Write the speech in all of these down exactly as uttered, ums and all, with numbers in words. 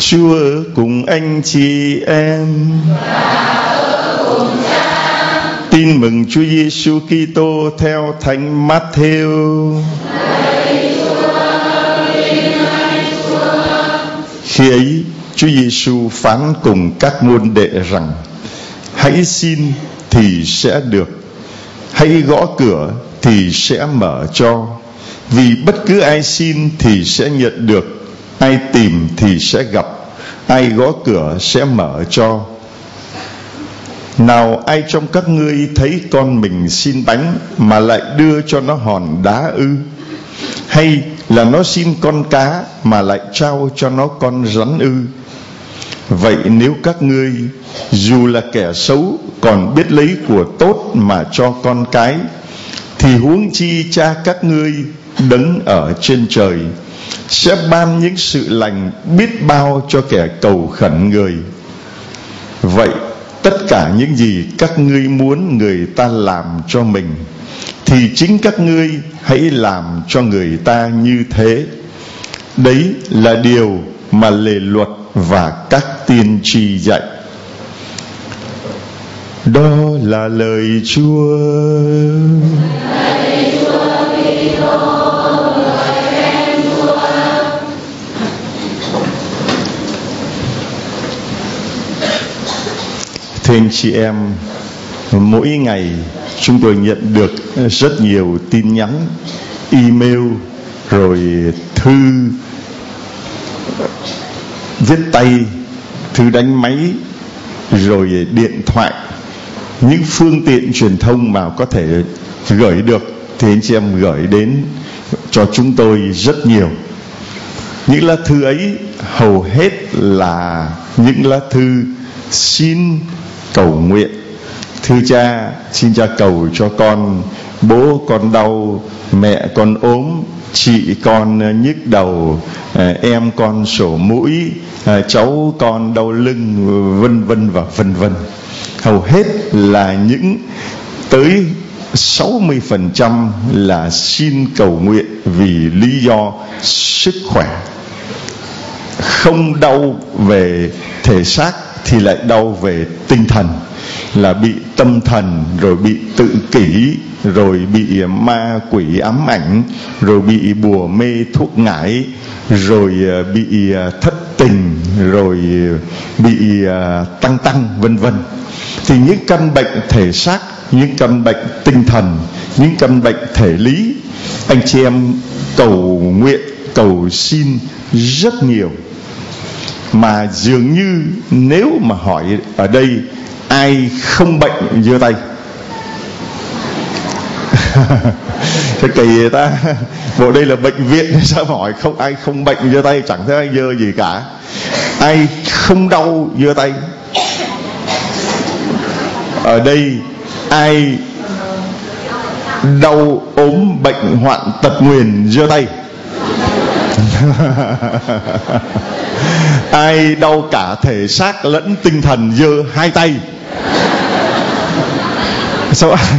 Chúa ở cùng anh chị em. Tin mừng Chúa Giêsu Kitô theo Thánh Matthew. Khi ấy, Chúa Giêsu phán cùng các môn đệ rằng: hãy xin thì sẽ được, hãy gõ cửa thì sẽ mở cho. Vì bất cứ ai xin thì sẽ nhận được, ai tìm thì sẽ gặp, ai gõ cửa sẽ mở cho. Nào ai trong các ngươi thấy con mình xin bánh mà lại đưa cho nó hòn đá ư? Hay là nó xin con cá mà lại trao cho nó con rắn ư? Vậy nếu các ngươi dù là kẻ xấu còn biết lấy của tốt mà cho con cái, thì huống chi Cha các ngươi đấng ở trên trời sẽ ban những sự lành biết bao cho kẻ cầu khẩn người. Vậy tất cả những gì các ngươi muốn người ta làm cho mình, thì chính các ngươi hãy làm cho người ta như thế. Đấy là điều mà lề luật và các tiên tri dạy. Đó là lời Chúa. Thưa anh chị em, mỗi ngày chúng tôi nhận được rất nhiều tin nhắn, email, rồi thư viết tay, thư đánh máy, rồi điện thoại, những phương tiện truyền thông mà có thể gửi được thì anh chị em gửi đến cho chúng tôi rất nhiều. Những lá thư ấy hầu hết là những lá thư xin cầu nguyện. Thưa Cha, xin Cha cầu cho con, bố con đau, mẹ con ốm, chị con nhức đầu, em con sổ mũi, cháu con đau lưng, vân vân và vân vân. Hầu hết là những tới sáu mươi phần trăm là xin cầu nguyện vì lý do sức khỏe. Không đau về thể xác thì lại đau về tinh thần, là bị tâm thần, rồi bị tự kỷ, rồi bị ma quỷ ám ảnh, rồi bị bùa mê thuốc ngải, rồi bị thất tình, rồi bị tăng tăng vân vân. Thì những căn bệnh thể xác, những căn bệnh tinh thần, những căn bệnh thể lý, anh chị em cầu nguyện, cầu xin rất nhiều. Mà dường như nếu mà hỏi ở đây ai không bệnh giơ tay. Thế kỳ ta, bộ đây là bệnh viện sao hỏi không ai không bệnh giơ tay, chẳng thấy ai giơ gì cả. Ai không đau giơ tay. Ở đây ai đau ốm bệnh hoạn tật nguyền giơ tay. Ai đau cả thể xác lẫn tinh thần giơ hai tay. Sao ai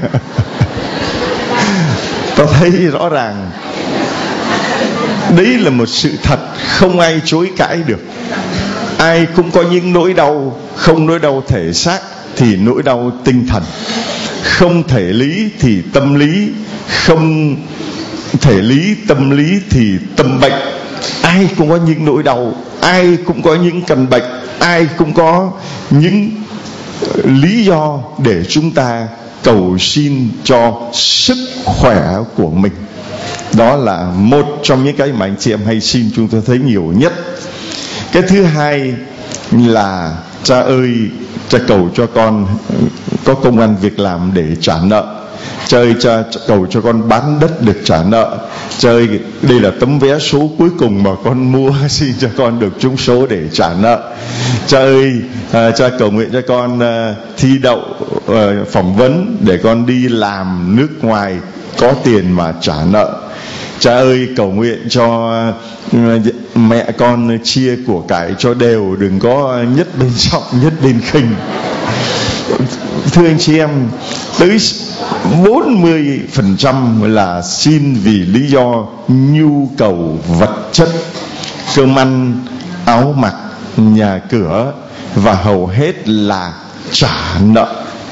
tôi thấy rõ ràng đấy là một sự thật không ai chối cãi được. Ai cũng có những nỗi đau, không nỗi đau thể xác thì nỗi đau tinh thần, không thể lý thì tâm lý, không thể lý tâm lý thì tâm bệnh. Ai cũng có những nỗi đau, ai cũng có những căn bệnh, ai cũng có những lý do để chúng ta cầu xin cho sức khỏe của mình. Đó là một trong những cái mà anh chị em hay xin chúng tôi thấy nhiều nhất. Cái thứ hai là: Cha ơi, Cha cầu cho con có công ăn việc làm để trả nợ. Cha ơi, Cha cầu cho con bán đất được trả nợ. Cha ơi, đây là tấm vé số cuối cùng mà con mua, xin cho con được trúng số để trả nợ. Cha ơi, à, Cha cầu nguyện cho con à, thi đậu à, phỏng vấn để con đi làm nước ngoài có tiền mà trả nợ. Cha ơi, cầu nguyện cho uh, mẹ con chia của cải cho đều, đừng có nhất bên trọng nhất bên khinh. Thưa anh chị em, tới bốn mươi phần trăm là xin vì lý do nhu cầu vật chất, cơm ăn, áo mặc, nhà cửa, và hầu hết là trả nợ.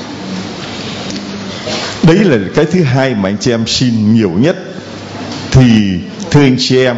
Đấy là cái thứ hai mà anh chị em xin nhiều nhất. Thì thưa anh chị em,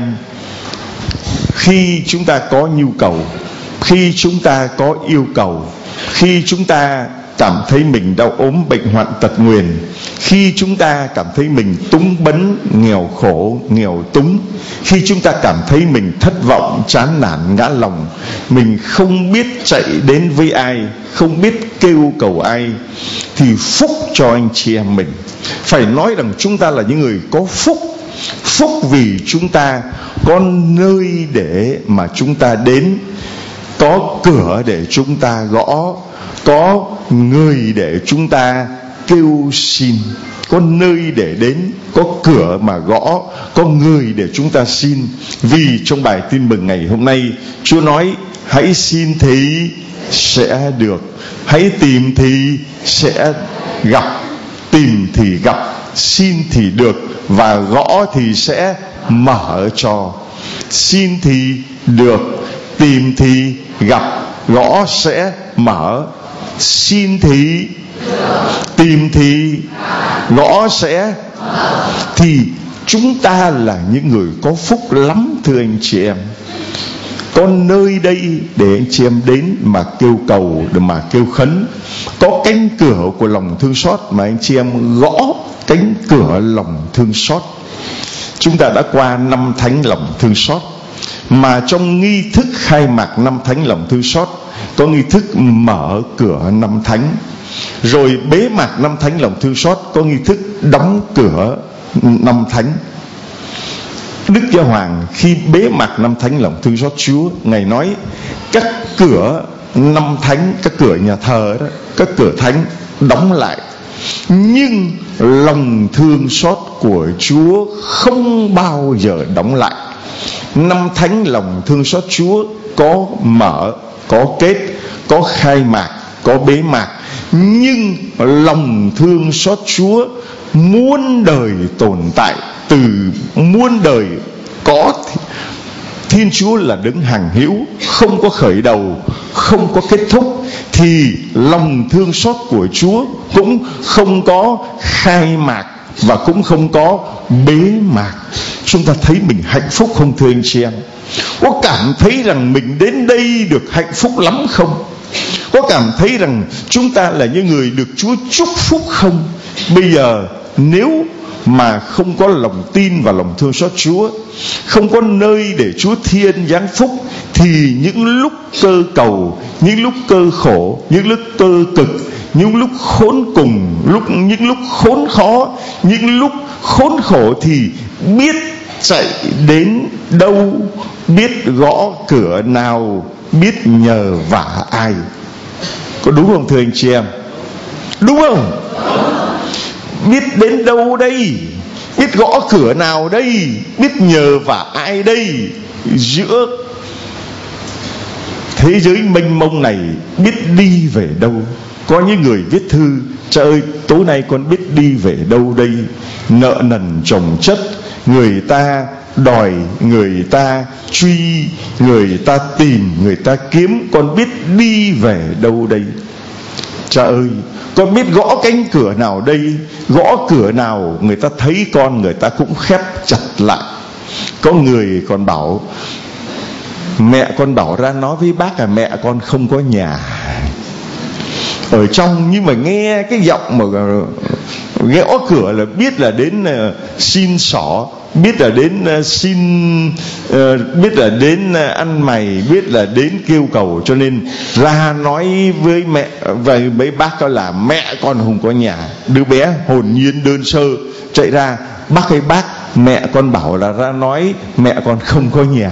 khi chúng ta có nhu cầu, khi chúng ta có yêu cầu, khi chúng ta cảm thấy mình đau ốm, bệnh hoạn, tật nguyền, khi chúng ta cảm thấy mình túng bấn, nghèo khổ, nghèo túng, khi chúng ta cảm thấy mình thất vọng, chán nản, ngã lòng, mình không biết chạy đến với ai, không biết kêu cầu ai, thì phúc cho anh chị em mình. Phải nói rằng chúng ta là những người có phúc. Phúc vì chúng ta có nơi để mà chúng ta đến, có cửa để chúng ta gõ, có người để chúng ta kêu xin, có nơi để đến, có cửa mà gõ, có người để chúng ta xin. Vì trong bài tin mừng ngày hôm nay, Chúa nói hãy xin thì sẽ được, hãy tìm thì sẽ gặp, tìm thì gặp, xin thì được, và gõ thì sẽ mở cho. Xin thì được, tìm thì gặp, gõ sẽ mở. Xin thì tìm thì gõ sẽ. Thì chúng ta là những người có phúc lắm thưa anh chị em. Có nơi đây để anh chị em đến mà kêu cầu, để mà kêu khấn. Có cánh cửa của lòng thương xót mà anh chị em gõ cánh cửa lòng thương xót. Chúng ta đã qua năm thánh lòng thương xót, mà trong nghi thức khai mạc năm thánh lòng thương xót có nghi thức mở cửa năm thánh, rồi bế mạc năm thánh lòng thương xót có nghi thức đóng cửa năm thánh. Đức Giáo Hoàng khi bế mạc năm thánh lòng thương xót Chúa, Ngài nói các cửa năm thánh, các cửa nhà thờ đó, các cửa thánh đóng lại, nhưng lòng thương xót của Chúa không bao giờ đóng lại. Năm thánh lòng thương xót Chúa có mở, có kết, có khai mạc, có bế mạc, nhưng lòng thương xót Chúa muôn đời tồn tại. Từ muôn đời có, Thiên Chúa là đấng hằng hữu, không có khởi đầu, không có kết thúc, thì lòng thương xót của Chúa cũng không có khai mạc và cũng không có bế mạc. Chúng ta thấy mình hạnh phúc không thưa anh chị em? Có cảm thấy rằng mình đến đây được hạnh phúc lắm không? Có cảm thấy rằng chúng ta là những người được Chúa chúc phúc không? Bây giờ nếu mà không có lòng tin và lòng thương xót Chúa, không có nơi để Chúa thiên giáng phúc, thì những lúc cơ cầu, những lúc cơ khổ, những lúc cơ cực, những lúc khốn cùng, lúc những lúc khốn khó, những lúc khốn khổ, thì biết chạy đến đâu, biết gõ cửa nào, biết nhờ vả ai. Có đúng không thưa anh chị em? Đúng không? Biết đến đâu đây, biết gõ cửa nào đây, biết nhờ vả ai đây. Giữa thế giới mênh mông này biết đi về đâu. Có những người viết thư: cha ơi, tối nay con biết đi về đâu đây. Nợ nần chồng chất, người ta đòi, người ta truy, người ta tìm, người ta kiếm, con biết đi về đâu đây. Cha ơi, con biết gõ cánh cửa nào đây. Gõ cửa nào người ta thấy con, người ta cũng khép chặt lại. Có người còn bảo: mẹ con bảo ra nói với bác là mẹ con không có nhà ở trong, nhưng mà nghe cái giọng mà gõ cửa là biết là đến uh, xin xỏ, biết là đến uh, xin uh, biết là đến uh, ăn mày, biết là đến kêu cầu, cho nên ra nói với mẹ và mấy bác đó là mẹ con không có nhà. Đứa bé hồn nhiên đơn sơ chạy ra: bác ơi bác, mẹ con bảo là ra nói mẹ con không có nhà.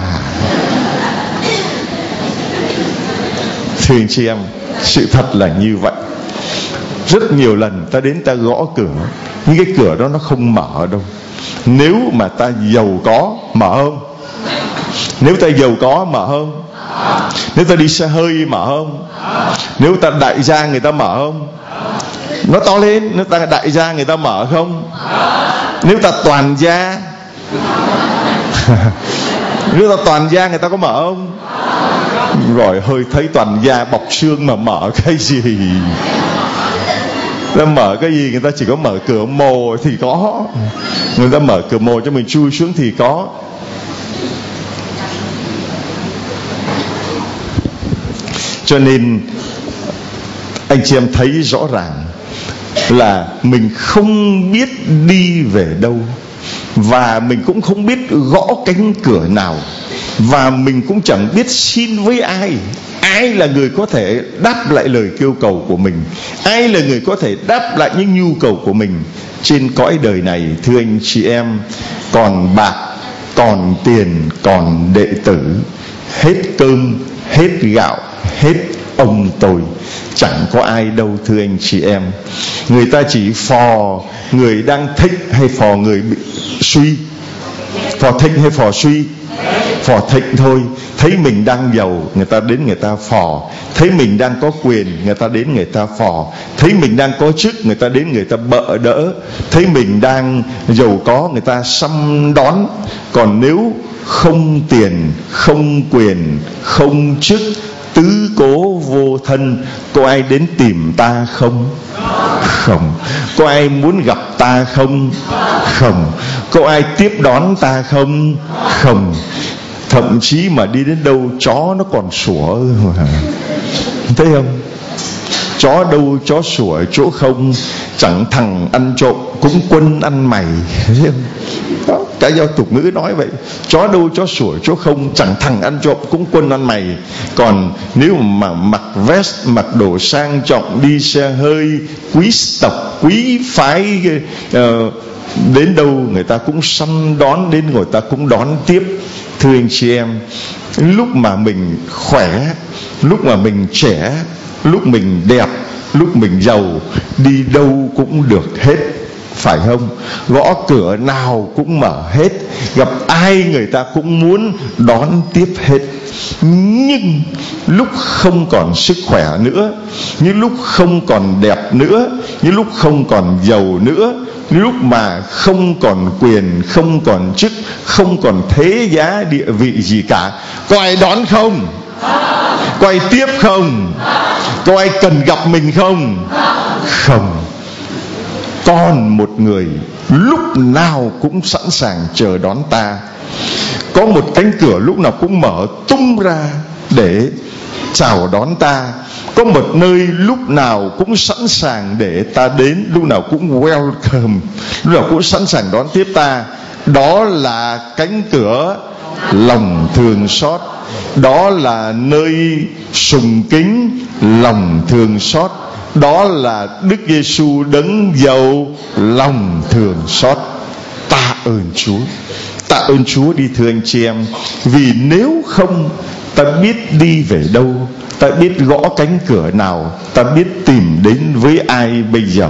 Thưa anh chị em, sự thật là như vậy. Rất nhiều lần ta đến ta gõ cửa, nhưng cái cửa đó nó không mở đâu. Nếu mà ta giàu có, mở không? Nếu ta giàu có, mở không? Nếu ta đi xe hơi, mở không? Nếu ta đại gia, người ta mở không? Nó to lên, nếu ta đại gia, người ta mở không? Nếu ta toàn gia nếu ta toàn gia, người ta có mở không? Rồi hơi thấy toàn da bọc xương mà mở cái gì. Người ta mở cái gì, người ta chỉ có mở cửa mồ thì có. Người ta mở cửa mồ cho mình chui xuống thì có. Cho nên anh chị em thấy rõ ràng là mình không biết đi về đâu, và mình cũng không biết gõ cánh cửa nào, và mình cũng chẳng biết xin với ai. Ai là người có thể đáp lại lời kêu cầu của mình? Ai là người có thể đáp lại những nhu cầu của mình? Trên cõi đời này, thưa anh chị em, còn bạc, còn tiền, còn đệ tử, hết cơm, hết gạo, hết ông tôi, chẳng có ai đâu thưa anh chị em. Người ta chỉ phò người đang thích hay phò người bị suy? Phò thịnh hay phò suy? Phò thịnh thôi. Thấy mình đang giàu, người ta đến người ta phò. Thấy mình đang có quyền, người ta đến người ta phò. Thấy mình đang có chức, người ta đến người ta bợ đỡ. Thấy mình đang giàu có, người ta săm đón. Còn nếu không tiền, không quyền, không chức, tứ cố vô thân, có ai đến tìm ta không? Không. Có ai muốn gặp ta không? Không. Có ai tiếp đón ta không? Không. Thậm chí mà đi đến đâu chó nó còn sủa, thấy không? Chó đâu chó sủa chỗ không, chẳng thằng ăn trộm cũng quân ăn mày, thấy không? Đó, cả do tục ngữ nói vậy. Chó đâu chó sủa chỗ không, chẳng thằng ăn trộm cũng quân ăn mày. Còn nếu mà mặc vest, mặc đồ sang trọng, đi xe hơi, quý tộc, quý phái, uh, đến đâu người ta cũng săn đón, đến người ta cũng đón tiếp. Thưa anh chị em, lúc mà mình khỏe, lúc mà mình trẻ, lúc mình đẹp, lúc mình giàu, đi đâu cũng được hết, phải không? Gõ cửa nào cũng mở hết, gặp ai người ta cũng muốn đón tiếp hết. Nhưng lúc không còn sức khỏe nữa, những lúc không còn đẹp nữa, những lúc không còn giàu nữa, lúc mà không còn quyền, không còn chức, không còn thế giá địa vị gì cả, có ai đón không? Có ai tiếp không? Có ai cần gặp mình không? Không. Còn một người lúc nào cũng sẵn sàng chờ đón ta. Có một cánh cửa lúc nào cũng mở tung ra để chào đón ta. Có một nơi lúc nào cũng sẵn sàng để ta đến, lúc nào cũng welcome, lúc nào cũng sẵn sàng đón tiếp ta. Đó là cánh cửa lòng thương xót. Đó là nơi sùng kính lòng thương xót. Đó là Đức Giêsu đấng giàu lòng thương xót. Tạ ơn Chúa. Tạ ơn Chúa đi thưa anh chị em. Vì nếu không, ta biết đi về đâu, ta biết gõ cánh cửa nào, ta biết tìm đến với ai bây giờ.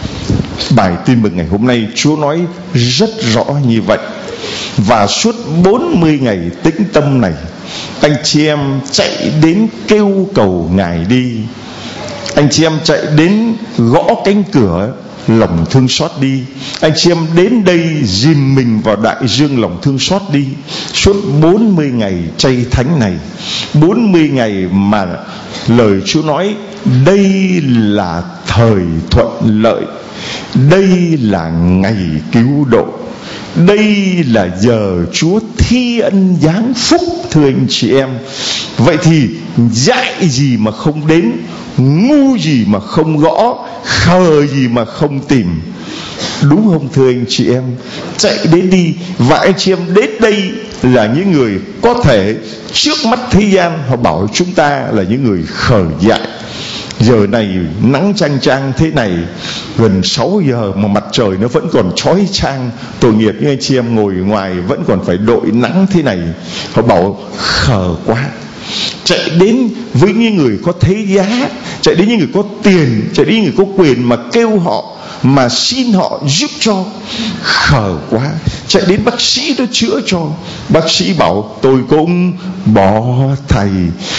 Bài tin mừng ngày hôm nay Chúa nói rất rõ như vậy. Và suốt bốn mươi ngày tĩnh tâm này, anh chị em chạy đến kêu cầu Ngài đi. Anh chị em chạy đến gõ cánh cửa lòng thương xót đi. Anh chị em đến đây dìm mình vào đại dương lòng thương xót đi. Suốt bốn mươi ngày chay thánh này, bốn mươi ngày mà lời Chúa nói đây là thời thuận lợi, đây là ngày cứu độ, đây là giờ Chúa thi ân giáng phúc. Thưa anh chị em, vậy thì dại gì mà không đến, ngu gì mà không gõ, khờ gì mà không tìm, đúng không thưa anh chị em? Chạy đến đi. Và anh chị em đến đây là những người có thể trước mắt thế gian họ bảo chúng ta là những người khờ dại. Giờ này nắng chang chang thế này, gần sáu giờ mà mặt trời nó vẫn còn chói chang, tội nghiệp những anh chị em ngồi ngoài vẫn còn phải đội nắng thế này. Họ bảo khờ quá. Chạy đến với những người có thế giá, chạy đến những người có tiền, chạy đến những người có quyền mà kêu họ, mà xin họ giúp cho, khờ quá. Chạy đến bác sĩ đó chữa cho, bác sĩ bảo tôi cũng bỏ thầy.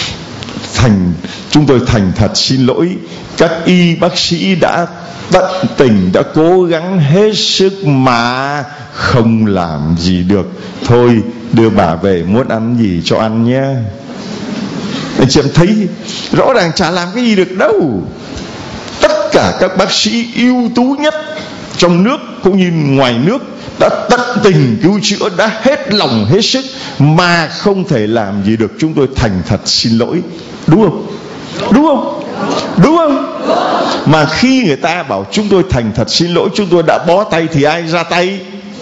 Thành chúng tôi thành thật xin lỗi, các y bác sĩ đã tận tình, đã cố gắng hết sức mà không làm gì được. Thôi đưa bà về, muốn ăn gì cho ăn nhé. Anh chị em thấy rõ ràng chả làm cái gì được đâu. Tất cả các bác sĩ ưu tú nhất trong nước cũng như ngoài nước đã tận tình cứu chữa, đã hết lòng hết sức, mà không thể làm gì được. Chúng tôi thành thật xin lỗi. Đúng không? Đúng không? Đúng không? Mà khi người ta bảo chúng tôi thành thật xin lỗi, chúng tôi đã bó tay, thì ai ra tay?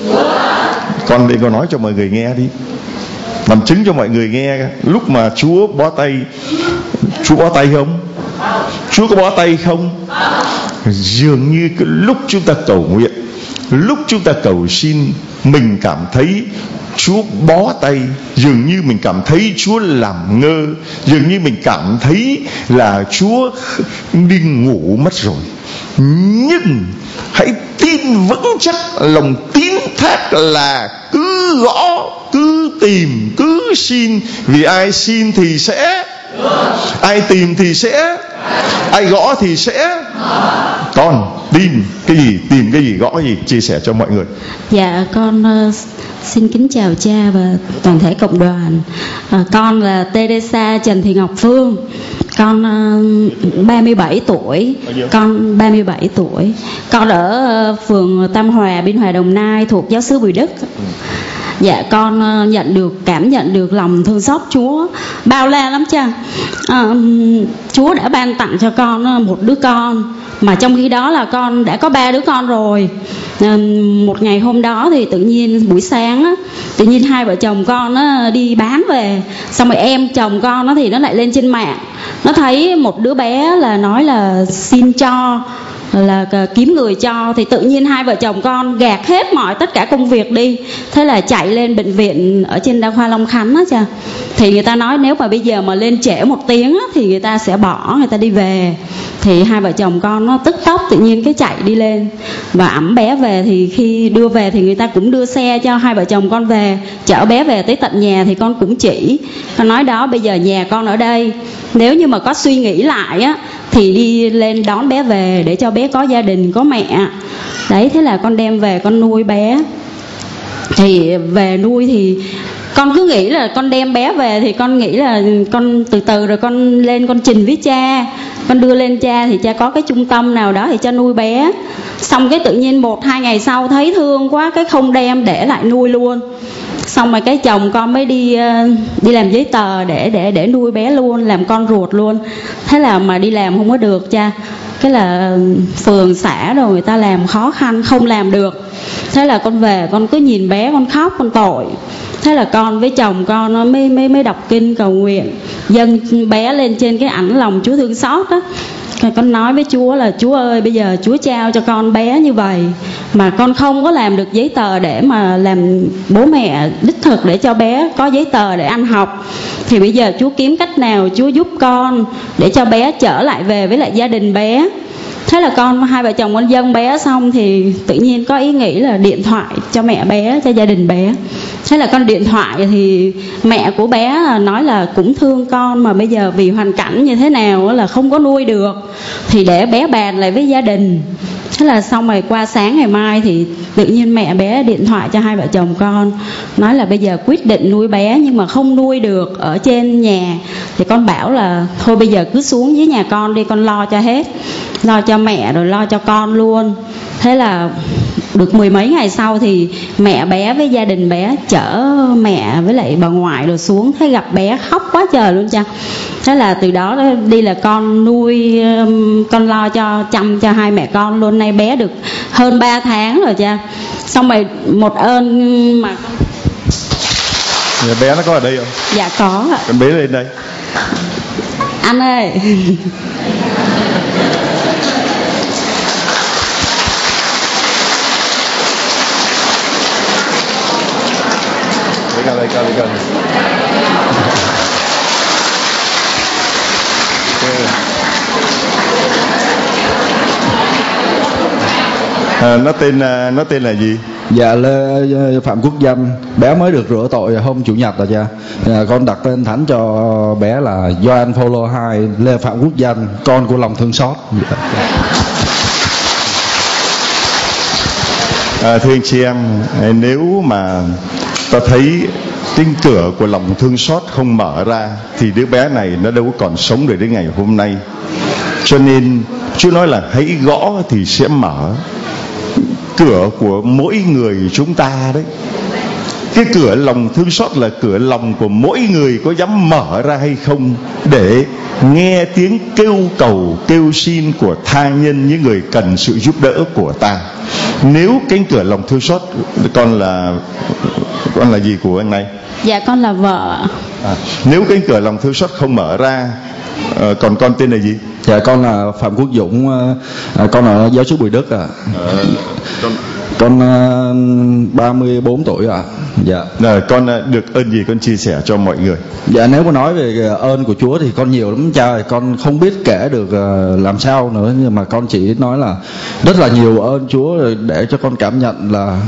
Con đây con nói cho mọi người nghe đi, làm chứng cho mọi người nghe. Lúc mà Chúa bó tay, Chúa bó tay không? Chúa có bó tay không? Dường như cái lúc chúng ta cầu nguyện, lúc chúng ta cầu xin, mình cảm thấy Chúa bó tay. Dường như mình cảm thấy Chúa làm ngơ. Dường như mình cảm thấy là Chúa đi ngủ mất rồi. Nhưng hãy tin vững chắc, lòng tín thác là cứ gõ, cứ tìm, cứ xin. Vì ai xin thì sẽ, ai tìm thì sẽ, ai gõ thì sẽ. Con tin cái gì, tìm cái gì, gõ cái gì, chia sẻ cho mọi người. Dạ con uh, xin kính chào cha và toàn thể cộng đoàn. uh, Con là Teresa Trần Thị Ngọc Phương. Con uh, ba mươi bảy tuổi. Con ba mươi bảy tuổi. Con ở uh, phường Tam Hòa, Biên Hòa, Đồng Nai, thuộc giáo xứ Bùi Đức. Dạ con uh, nhận được, cảm nhận được lòng thương xót Chúa bao la lắm cha. uh, Chúa đã ban tặng cho con uh, một đứa con, mà trong khi đó là con đã có ba đứa con rồi. uh, Một ngày hôm đó thì tự nhiên buổi sáng á, tự nhiên hai vợ chồng con á, đi bán về. Xong rồi em chồng con á, thì nó lại lên trên mạng, nó thấy một đứa bé là nói là xin cho, là kiếm người cho. Thì tự nhiên hai vợ chồng con gạt hết mọi tất cả công việc đi, thế là chạy lên bệnh viện ở trên Đa khoa Long Khánh á cha. Thì người ta nói nếu mà bây giờ mà lên trễ một tiếng á, thì người ta sẽ bỏ, người ta đi về. Thì hai vợ chồng con nó tức tốc tự nhiên cái chạy đi lên và ẵm bé về. Thì khi đưa về thì người ta cũng đưa xe cho hai vợ chồng con về, chở bé về tới tận nhà. Thì con cũng chỉ, con nói đó bây giờ nhà con ở đây, nếu như mà có suy nghĩ lại á thì đi lên đón bé về để cho bé có gia đình, có mẹ. Đấy, thế là con đem về con nuôi bé. Thì về nuôi thì con cứ nghĩ là con đem bé về thì con nghĩ là con từ từ rồi con lên con trình với cha, con đưa lên cha thì cha có cái trung tâm nào đó thì cha nuôi bé. Xong cái tự nhiên một hai ngày sau thấy thương quá, cái không đem, để lại nuôi luôn. Xong rồi cái chồng con mới đi đi làm giấy tờ để để để nuôi bé luôn, làm con ruột luôn. Thế là mà đi làm không có được cha. Cái là phường xã rồi người ta làm khó khăn, không làm được. Thế là con về con cứ nhìn bé con khóc, con tội. Thế là con với chồng con nó mới mới mới đọc kinh cầu nguyện, dâng bé lên trên cái ảnh lòng Chúa thương xót á. Con nói với Chúa là Chúa ơi, bây giờ Chúa trao cho con bé như vậy mà con không có làm được giấy tờ để mà làm bố mẹ đích thực để cho bé có giấy tờ để ăn học. Thì bây giờ Chúa kiếm cách nào Chúa giúp con để cho bé trở lại về với lại gia đình bé. Thế là con hai vợ chồng con dâng bé xong thì tự nhiên có ý nghĩ là điện thoại cho mẹ bé, cho gia đình bé. Thế là con điện thoại thì mẹ của bé nói là cũng thương con, mà bây giờ vì hoàn cảnh như thế nào là không có nuôi được, thì để bé bàn lại với gia đình. Thế là xong rồi qua sáng ngày mai thì tự nhiên mẹ bé điện thoại cho hai vợ chồng con, nói là bây giờ quyết định nuôi bé nhưng mà không nuôi được ở trên nhà. Thì con bảo là thôi bây giờ cứ xuống dưới nhà con đi, con lo cho hết, lo cho mẹ rồi lo cho con luôn. Thế là được mười mấy ngày sau thì mẹ bé với gia đình bé chở mẹ với lại bà ngoại rồi xuống, thấy gặp bé khóc quá trời luôn cha. Thế là từ đó đi là con nuôi, con lo cho chăm cho hai mẹ con luôn. Nay bé được hơn ba tháng rồi cha. Xong rồi một ơn mà con... bé nó có ở đây không? Dạ có ạ. Con bế lên đây. Anh ơi. Đây, đây, đây. À, nó tên nó tên là gì? Dạ Lê Phạm Quốc Danh. Bé mới được rửa tội hôm chủ nhật rồi cha. À, con đặt tên thánh cho bé là Gioan Phaolô hai Lê Phạm Quốc Danh, con của lòng thương xót. À, thưa anh chị em, nếu mà ta thấy Cánh cửa của lòng thương xót không mở ra thì đứa bé này nó đâu có còn sống được đến ngày hôm nay. Cho nên Chúa nói là hãy gõ thì sẽ mở. Cửa của mỗi người chúng ta đấy, cái cửa lòng thương xót là cửa lòng của mỗi người có dám mở ra hay không để nghe tiếng kêu cầu, kêu xin của tha nhân, những người cần sự giúp đỡ của ta. Nếu cánh cửa lòng thương xót, con là con là gì của anh này? Dạ con là vợ. À, nếu cánh cửa lòng thương xót không mở ra, à, còn con tên là gì? Dạ con là Phạm Quốc Dũng, à, con là giáo sứ Bùi Đức ạ. À. À, con con uh, ba mươi bốn tuổi ạ. À. Dạ. Rồi, con uh, được ơn gì con chia sẻ cho mọi người? Dạ nếu mà nói về ơn của Chúa thì con nhiều lắm cha ơi, con không biết kể được uh, làm sao nữa, nhưng mà con chỉ nói là rất là nhiều ơn Chúa để cho con cảm nhận là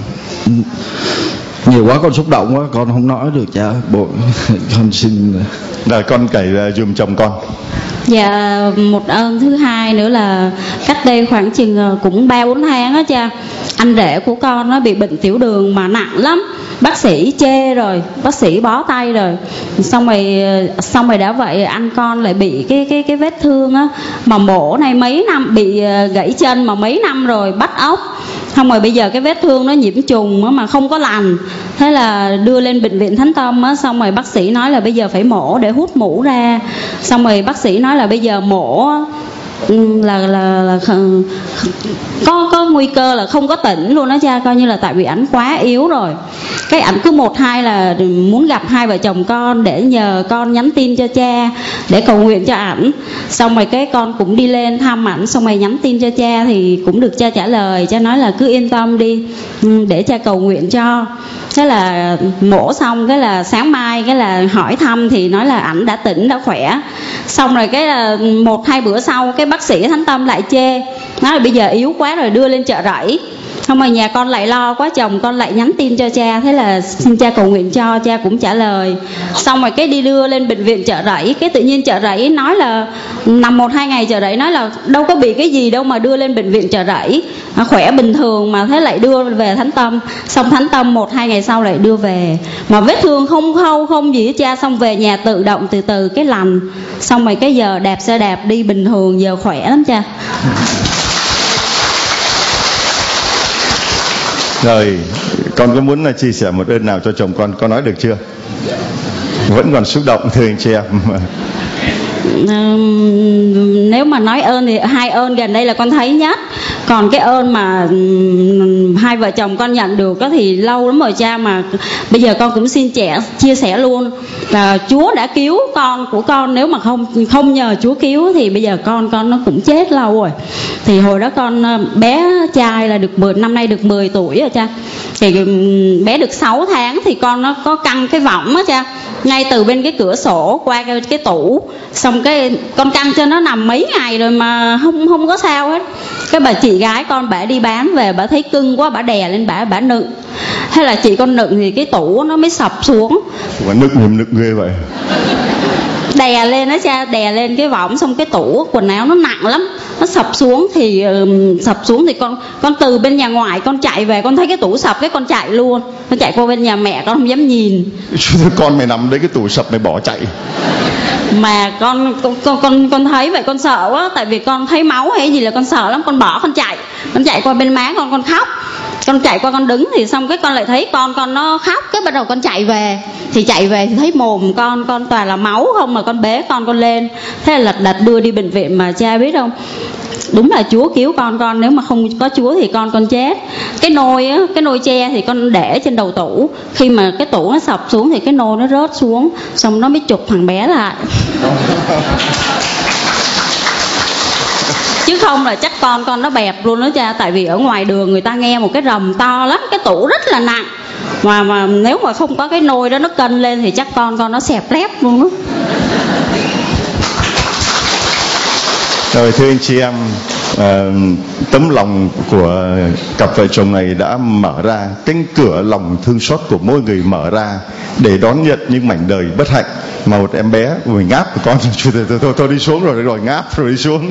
nhiều quá, con xúc động quá, con không nói được cha. Bộ con xin. Rồi con kể uh, giùm chồng con. Dạ, một ơn thứ hai nữa là cách đây khoảng chừng cũng ba bốn tháng đó cha, anh rể của con nó bị bệnh tiểu đường mà nặng lắm, bác sĩ chê rồi, bác sĩ bó tay rồi, xong rồi xong rồi đã vậy anh con lại bị cái cái cái vết thương á, mà mổ này mấy năm, bị gãy chân mà mấy năm rồi, bắt ốc. Xong rồi bây giờ cái vết thương nó nhiễm trùng á mà không có lành, thế là đưa lên bệnh viện Thánh Tâm á, xong rồi bác sĩ nói là bây giờ phải mổ để hút mũ ra, xong rồi bác sĩ nói là bây giờ mổ là, là, là có có nguy cơ là không có tỉnh luôn đó cha, coi như là tại vì ảnh quá yếu rồi. Cái ảnh cứ một hai là muốn gặp hai vợ chồng con để nhờ con nhắn tin cho cha để cầu nguyện cho ảnh. Xong rồi cái con cũng đi lên thăm ảnh, xong rồi nhắn tin cho cha thì cũng được cha trả lời, cha nói là cứ yên tâm đi để cha cầu nguyện cho. Thế là mổ xong cái là sáng mai cái là hỏi thăm thì nói là ảnh đã tỉnh, đã khỏe. Xong rồi cái là một hai bữa sau cái bác sĩ Thánh Tâm lại chê, nói là bây giờ yếu quá rồi đưa lên chợ rẫy. Xong rồi nhà con lại lo quá, chồng con lại nhắn tin cho cha, thế là xin cha cầu nguyện cho, cha cũng trả lời. Xong rồi cái đi đưa lên bệnh viện chợ rẫy, cái tự nhiên chợ rẫy nói là nằm một hai ngày, chợ rẫy nói là đâu có bị cái gì đâu mà đưa lên bệnh viện chợ rẫy, khỏe bình thường mà, thế lại đưa về Thánh Tâm. Xong Thánh Tâm một hai ngày sau lại đưa về, mà vết thương không khâu không gì hết cha. Xong về nhà tự động từ từ cái lành, xong rồi cái giờ đạp xe đạp đi bình thường, giờ khỏe lắm cha. Rồi, con có muốn là chia sẻ một ơn nào cho chồng con, con nói được chưa? Vẫn còn xúc động thưa anh chị em. À, nếu mà nói ơn thì hai ơn gần đây là con thấy nhất. Còn cái ơn mà um, hai vợ chồng con nhận được đó thì lâu lắm rồi cha, mà bây giờ con cũng xin trẻ chia sẻ luôn là Chúa đã cứu con của con. Nếu mà không không nhờ Chúa cứu thì bây giờ con con nó cũng chết lâu rồi. Thì hồi đó con bé trai là được mười, năm nay được mười tuổi rồi cha. Thì um, bé được sáu tháng thì con nó có căng cái võng á cha, ngay từ bên cái cửa sổ qua cái, cái tủ. Xong cái con căng cho nó nằm mấy ngày rồi mà không không có sao hết. Cái bà chị gái con bả đi bán về, bả thấy cưng quá, bả đè lên bả bả nựng. Hay là chị con nựng thì cái tủ nó mới sập xuống. Quả nựng niềm nựng ghê vậy. Đè lên đó cha, đè lên cái võng, xong cái tủ quần áo nó nặng lắm, nó sập xuống thì uh, sập xuống thì con con từ bên nhà ngoài con chạy về, con thấy cái tủ sập cái con chạy luôn, con chạy qua bên nhà mẹ, con không dám nhìn. Con mày nằm đấy cái tủ sập mày bỏ chạy. Mà con con con con, con thấy vậy con sợ quá, tại vì con thấy máu hay gì là con sợ lắm, con bỏ con chạy, con chạy qua bên má con con khóc. Con chạy qua con đứng thì xong cái con lại thấy con con nó khóc, cái bắt đầu con chạy về. Thì chạy về thì thấy mồm con con toàn là máu không, mà con bế con con lên. Thế là lật đật đưa đi bệnh viện, mà cha biết không, đúng là Chúa cứu con con, nếu mà không có Chúa thì con con chết. Cái nôi á, cái nôi tre thì con để trên đầu tủ, khi mà cái tủ nó sập xuống thì cái nôi nó rớt xuống, xong nó mới chụp thằng bé lại. Chứ không là chắc con con nó bẹp luôn đó cha. Tại vì ở ngoài đường người ta nghe một cái rầm to lắm, cái tủ rất là nặng, mà mà nếu mà không có cái nôi đó nó cân lên thì chắc con con nó xẹp lép luôn đó. Rồi thưa anh chị em, uh, tấm lòng của cặp vợ chồng này đã mở ra, cánh cửa lòng thương xót của mỗi người mở ra để đón nhận những mảnh đời bất hạnh mà một em bé mình ngáp của con thôi, thôi, thôi, thôi đi xuống rồi rồi ngáp rồi đi xuống.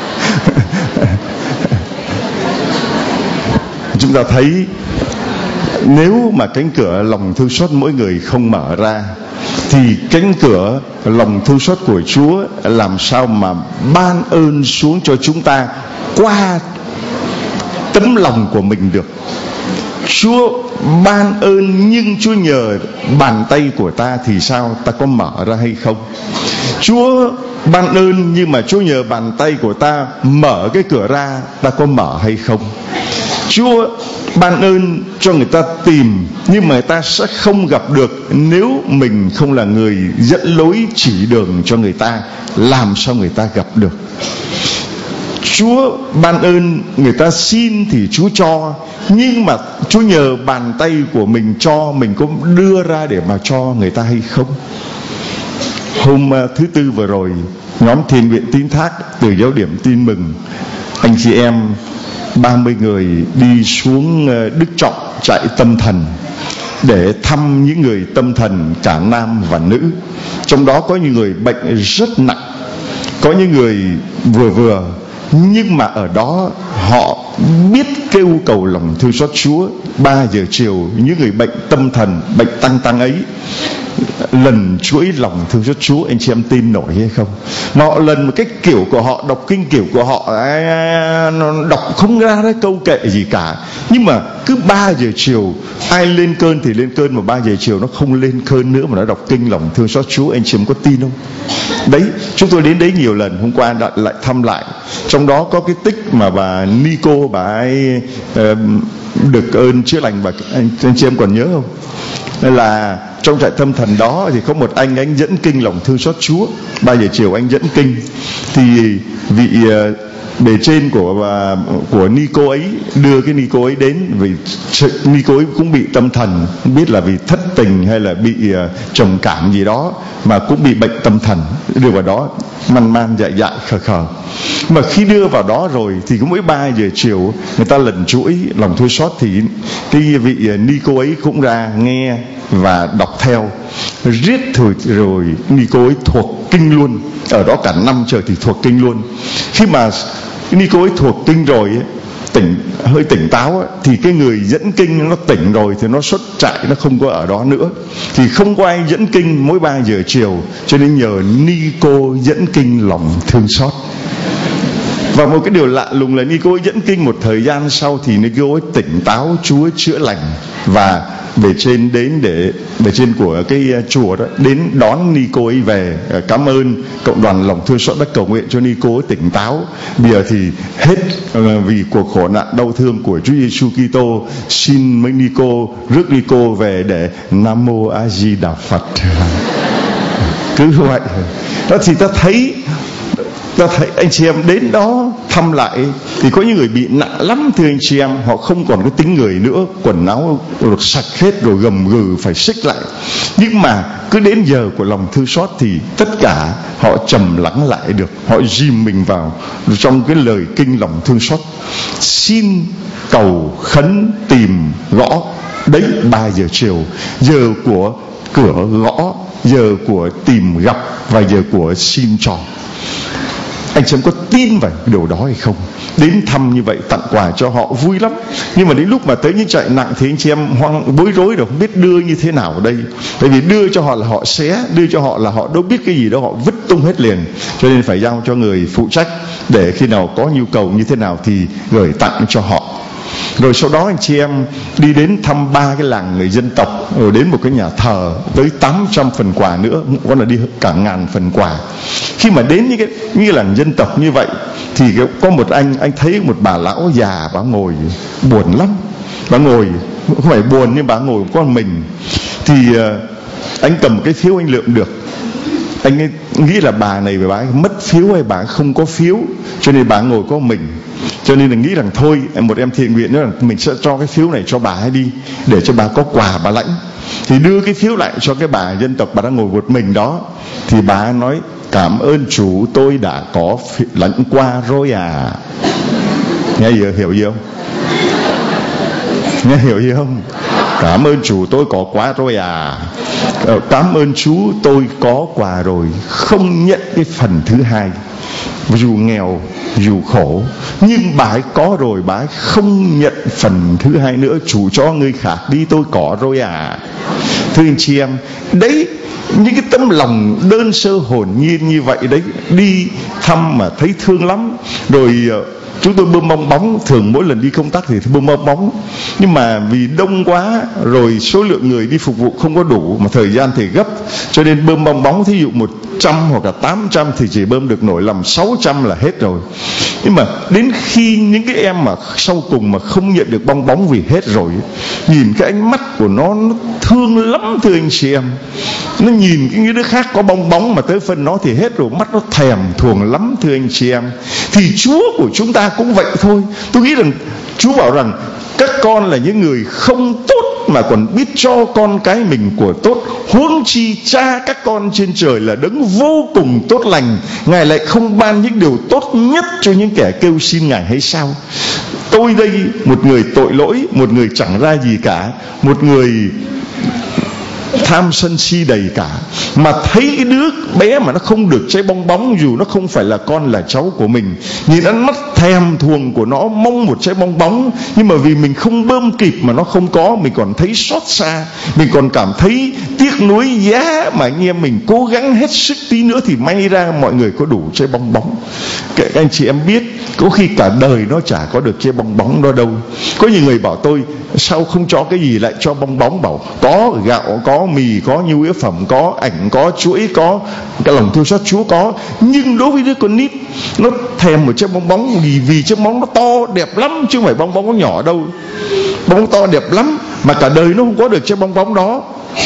Chúng ta thấy Nếu mà cánh cửa lòng thương xót mỗi người không mở ra, thì cánh cửa lòng thương xót của Chúa làm sao mà ban ơn xuống cho chúng ta qua tấm lòng của mình được. Chúa ban ơn nhưng Chúa nhờ bàn tay của ta thì sao? Ta có mở ra hay không? Chúa ban ơn nhưng mà Chúa nhờ bàn tay của ta mở cái cửa ra, ta có mở hay không? Chúa ban ơn cho người ta tìm, nhưng mà người ta sẽ không gặp được nếu mình không là người dẫn lối chỉ đường cho người ta. Làm sao người ta gặp được? Chúa ban ơn, người ta xin thì Chúa cho, nhưng mà Chúa nhờ bàn tay của mình cho, mình có đưa ra để mà cho người ta hay không? Hôm thứ Tư vừa rồi, nhóm thiền viện Tín Thác từ giáo điểm Tin Mừng, anh chị em ba mươi người đi xuống Đức Trọng trại tâm thần để thăm những người tâm thần cả nam và nữ. Trong đó có những người bệnh rất nặng, có những người vừa vừa, nhưng mà ở đó họ biết kêu cầu lòng thương xót Chúa. Ba giờ chiều, những người bệnh tâm thần, bệnh tăng tăng ấy lần chuỗi lòng thương xót Chúa. Anh chị em tin nổi hay không? Mà họ lần một cái kiểu của họ, đọc kinh kiểu của họ, đọc không ra cái câu kệ gì cả. Nhưng mà cứ ba giờ chiều, ai lên cơn thì lên cơn, mà ba giờ chiều nó không lên cơn nữa mà nó đọc kinh lòng thương xót Chúa. Anh chị em có tin không? Đấy, chúng tôi đến đấy nhiều lần. Hôm qua đã lại thăm lại. Trong đó có cái tích mà bà Nico, bà ấy uh, được ơn chữa lành. Bà, anh, anh chị em còn nhớ không? Nên là trong trại tâm thần đó thì có một anh anh dẫn kinh lòng thương xót Chúa. Ba giờ chiều anh dẫn kinh, thì vị uh, bề trên của uh, của Nico ấy đưa cái Nico ấy đến, vì Nico ấy cũng bị tâm thần, không biết là vì thất tình hay là bị uh, trầm cảm gì đó mà cũng bị bệnh tâm thần. Đưa vào đó man man dại dại khờ khờ. Mà khi đưa vào đó rồi thì cũng mỗi ba giờ chiều người ta lần chuỗi lòng thương xót, thì cái vị uh, Nico ấy cũng ra nghe và đọc theo. Riết rồi, rồi Nico ấy thuộc kinh luôn. Ở đó cả năm trời thì thuộc kinh luôn. Khi mà Nico ấy thuộc kinh rồi ấy, tỉnh hơi tỉnh táo ấy, thì cái người dẫn kinh nó tỉnh rồi thì nó xuất trại, nó không có ở đó nữa, thì không có ai dẫn kinh mỗi ba giờ chiều, cho nên nhờ Nico dẫn kinh lòng thương xót. Và một cái điều lạ lùng là Nico ấy dẫn kinh một thời gian sau thì Nico ấy tỉnh táo, Chúa chữa lành. Và bề trên đến để bề trên của cái chùa đó đến đón Nico ấy về, cảm ơn cộng đoàn lòng thương xót đã cầu nguyện cho Nico ấy tỉnh táo. Bây giờ thì hết vì cuộc khổ nạn đau thương của Chúa Giêsu Kitô, xin mấy Nico rước Nico về để Nam Mô A Di Đà Phật. Cứ vậy đó thì ta thấy ta thấy anh chị em đến đó thăm lại thì có những người bị nặng lắm thưa anh chị em, họ không còn cái tính người nữa, quần áo được sạch hết rồi, gầm gừ phải xích lại. Nhưng mà cứ đến giờ của lòng thương xót thì tất cả họ trầm lắng lại được, họ dìm mình vào trong cái lời kinh lòng thương xót, xin cầu khấn tìm gõ. Đấy, ba giờ chiều, giờ của cửa gõ, giờ của tìm gặp và giờ của xin cho. Anh chị em có tin vào điều đó hay không? Đến thăm như vậy, tặng quà cho họ vui lắm. Nhưng mà đến lúc mà tới những trại nặng thì anh chị em hoang bối rối rồi, không biết đưa như thế nào ở đây. Bởi vì đưa cho họ là họ xé, đưa cho họ là họ đâu biết cái gì đó, họ vứt tung hết liền. Cho nên phải giao cho người phụ trách, để khi nào có nhu cầu như thế nào thì gửi tặng cho họ. Rồi sau đó anh chị em đi đến thăm ba cái làng người dân tộc, rồi đến một cái nhà thờ tới tám trăm phần quà nữa, có là đi cả ngàn phần quà. Khi mà đến những cái như làng dân tộc như vậy thì có một anh anh thấy một bà lão già, bà ngồi buồn lắm, bà ngồi không phải buồn nhưng bà ngồi có mình. Thì uh, anh cầm cái phiếu anh lượm được, anh ấy nghĩ là bà này bà mất phiếu hay bà không có phiếu, cho nên bà ngồi có mình. Cho nên là nghĩ rằng thôi, một em thiện nguyện nữa là mình sẽ cho cái phiếu này cho bà ấy đi, để cho bà có quà bà lãnh. Thì đưa cái phiếu lại cho cái bà dân tộc bà đang ngồi một mình đó. Thì bà nói: cảm ơn chủ, tôi đã có lãnh qua rồi à. Nghe hiểu, hiểu gì không? Nghe hiểu gì không? Cảm ơn chủ, tôi có quà rồi à. Cảm ơn chú, tôi có quà rồi. Không nhận cái phần thứ hai. dù nghèo dù khổ, nhưng bà ấy có rồi, bà ấy không nhận phần thứ hai nữa. Chủ cho người khác đi, tôi có rồi à. Thưa anh chị em, đấy, những cái tấm lòng đơn sơ hồn nhiên như vậy đấy, đi thăm mà thấy thương lắm. Rồi chúng tôi bơm bong bóng, thường mỗi lần đi công tác thì bơm bong bóng, nhưng mà vì đông quá rồi số lượng người đi phục vụ không có đủ, mà thời gian thì gấp, cho nên bơm bong bóng thí dụ một trăm hoặc là tám trăm thì chỉ bơm được nổi làm sáu trăm là hết rồi. Nhưng mà đến khi những cái em mà sau cùng mà không nhận được bong bóng vì hết rồi, nhìn cái ánh mắt của nó, nó thương lắm thưa anh chị em. Nó nhìn cái đứa khác có bong bóng mà tới phần nó thì hết rồi, mắt nó thèm thuồng lắm thưa anh chị em. Thì Chúa của chúng ta cũng vậy thôi. Tôi nghĩ rằng Chúa bảo rằng các con là những người không tốt mà còn biết cho con cái mình của tốt, huống chi Cha các con trên trời là đấng vô cùng tốt lành, Ngài lại không ban những điều tốt nhất cho những kẻ kêu xin Ngài hay sao? Tôi đây, một người tội lỗi, một người chẳng ra gì cả, một người tham sân si đầy cả, mà thấy cái đứa bé mà nó không được trái bong bóng, dù nó không phải là con là cháu của mình, nhìn ánh mắt thèm thuồng của nó mong một trái bong bóng, nhưng mà vì mình không bơm kịp mà nó không có, mình còn thấy xót xa, mình còn cảm thấy tiếc nuối. Giá mà anh em mình cố gắng hết sức tí nữa thì may ra mọi người có đủ trái bong bóng. Các anh chị em biết, có khi cả đời nó chả có được trái bong bóng đó đâu. Có nhiều người bảo tôi sao không cho cái gì lại cho bong bóng, bảo có gạo, có mì, có nhu yếu phẩm, có ảnh, có chuỗi, có cái lòng thương xót Chúa có. Nhưng đối với đứa con nít, nó thèm một chiếc bong bóng vì vì chiếc bóng nó to đẹp lắm, chứ không phải bong bóng nó nhỏ đâu. Bong to đẹp lắm mà cả đời nó không có được chiếc bong bóng đó.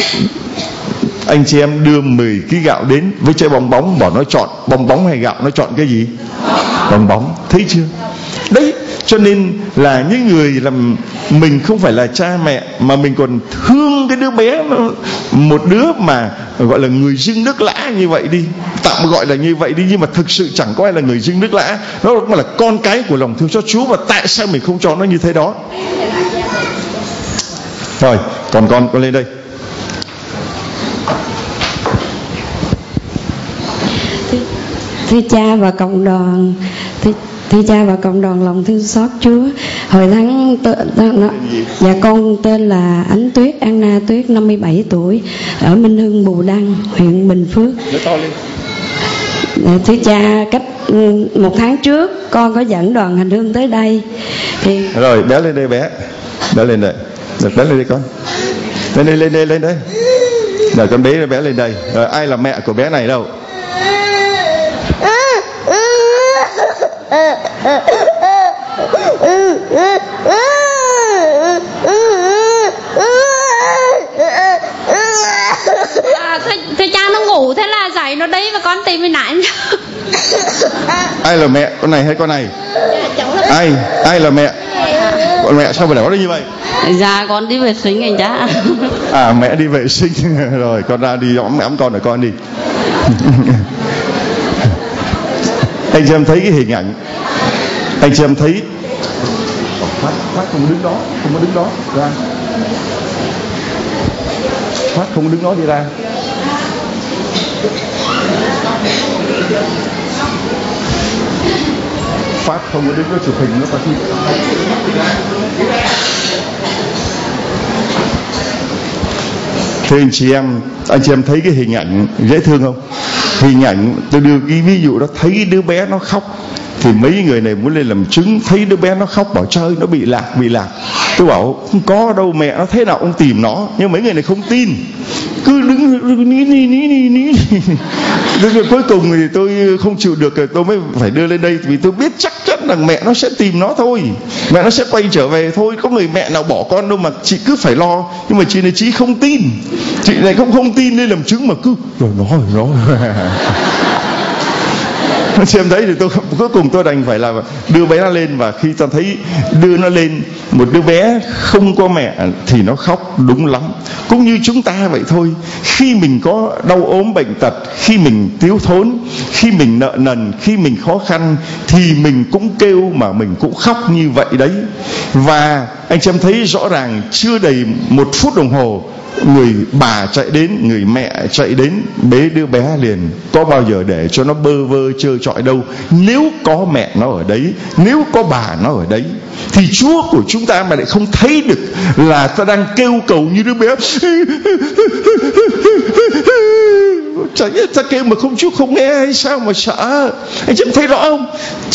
Anh chị em đưa mười ký gạo đến với trái bong bóng, bảo nó chọn bong bóng hay gạo, nó chọn cái gì? Bong bóng. Thấy chưa? Đấy, cho nên là những người làm mình không phải là cha mẹ mà mình còn thương cái đứa bé, một đứa mà gọi là người dưng nước lã như vậy đi, tạm gọi là như vậy đi, nhưng mà thực sự chẳng có ai là người dưng nước lã, nó cũng là con cái của lòng thương xót Chúa. Và tại sao mình không cho nó như thế đó? Rồi, còn con con lên đây. Thưa cha và cộng đoàn, thưa, thưa cha và cộng đoàn lòng thương xót Chúa, hồi tháng t, t, nó, dạ con tên là Ánh Tuyết, Anna Tuyết, năm mươi bảy tuổi, ở Minh Hưng, Bù Đăng, huyện Bình Phước. Dạ, thưa cha, cách một tháng trước con có dẫn đoàn hành hương tới đây. Thì rồi bé lên đây, bé bé lên đây, được, bé lên đây con, lên đây, lên đây, lên đây. Rồi con bé bé lên đây. Rồi ai là mẹ của bé này đâu? À, thưa, thưa cha nó ngủ thế là dậy nó đấy và con tìm về nãy. Ai là mẹ, con này hay con này? Ai ai là mẹ? Con mẹ sao mà để nó như vậy? Dạ con đi vệ sinh anh cha. À mẹ đi vệ sinh rồi con ra đi ẵm ẵm con rồi con đi. Anh chị em thấy cái hình ảnh, anh chị em thấy Phát, Phát không đứng đó, không có đứng đó ra. Phát không đứng đó đi ra. Phát không có đứng đó chụp hình nó có khi. Thưa anh chị em, anh chị em thấy cái hình ảnh dễ thương không? Hình ảnh tôi đưa cái ví dụ đó, thấy đứa bé nó khóc thì mấy người này muốn lên làm chứng. Thấy đứa bé nó khóc bảo trời nó bị lạc, bị lạc. Tôi bảo không có đâu, mẹ nó thế nào ông tìm nó. Nhưng mấy người này không tin, cứ đứng ní ní ní ní ní. Rồi cuối cùng thì tôi không chịu được rồi, tôi mới phải đưa lên đây, vì tôi biết chắc chắn rằng mẹ nó sẽ tìm nó thôi, mẹ nó sẽ quay trở về thôi. Có người mẹ nào bỏ con đâu mà chị cứ phải lo. Nhưng mà chị này chị không tin, chị này không không tin nên làm chứng mà cứ rồi nói rồi nói. Xem đấy thì tôi cuối cùng tôi đành phải là đưa bé nó lên. Và khi ta thấy đưa nó lên, một đứa bé không có mẹ thì nó khóc đúng lắm. Cũng như chúng ta vậy thôi, khi mình có đau ốm bệnh tật, khi mình thiếu thốn, khi mình nợ nần, khi mình khó khăn thì mình cũng kêu mà mình cũng khóc như vậy đấy. Và anh chị em thấy rõ ràng chưa đầy một phút đồng hồ người bà chạy đến, người mẹ chạy đến bế đứa bé liền, có bao giờ để cho nó bơ vơ trơ trọi đâu. Nếu có mẹ nó ở đấy, nếu có bà nó ở đấy, thì Chúa của chúng ta mà lại không thấy được là ta đang kêu cầu như đứa bé. Chả biết ta kêu mà không, Chúa không nghe hay sao mà sợ? Anh chị thấy rõ không?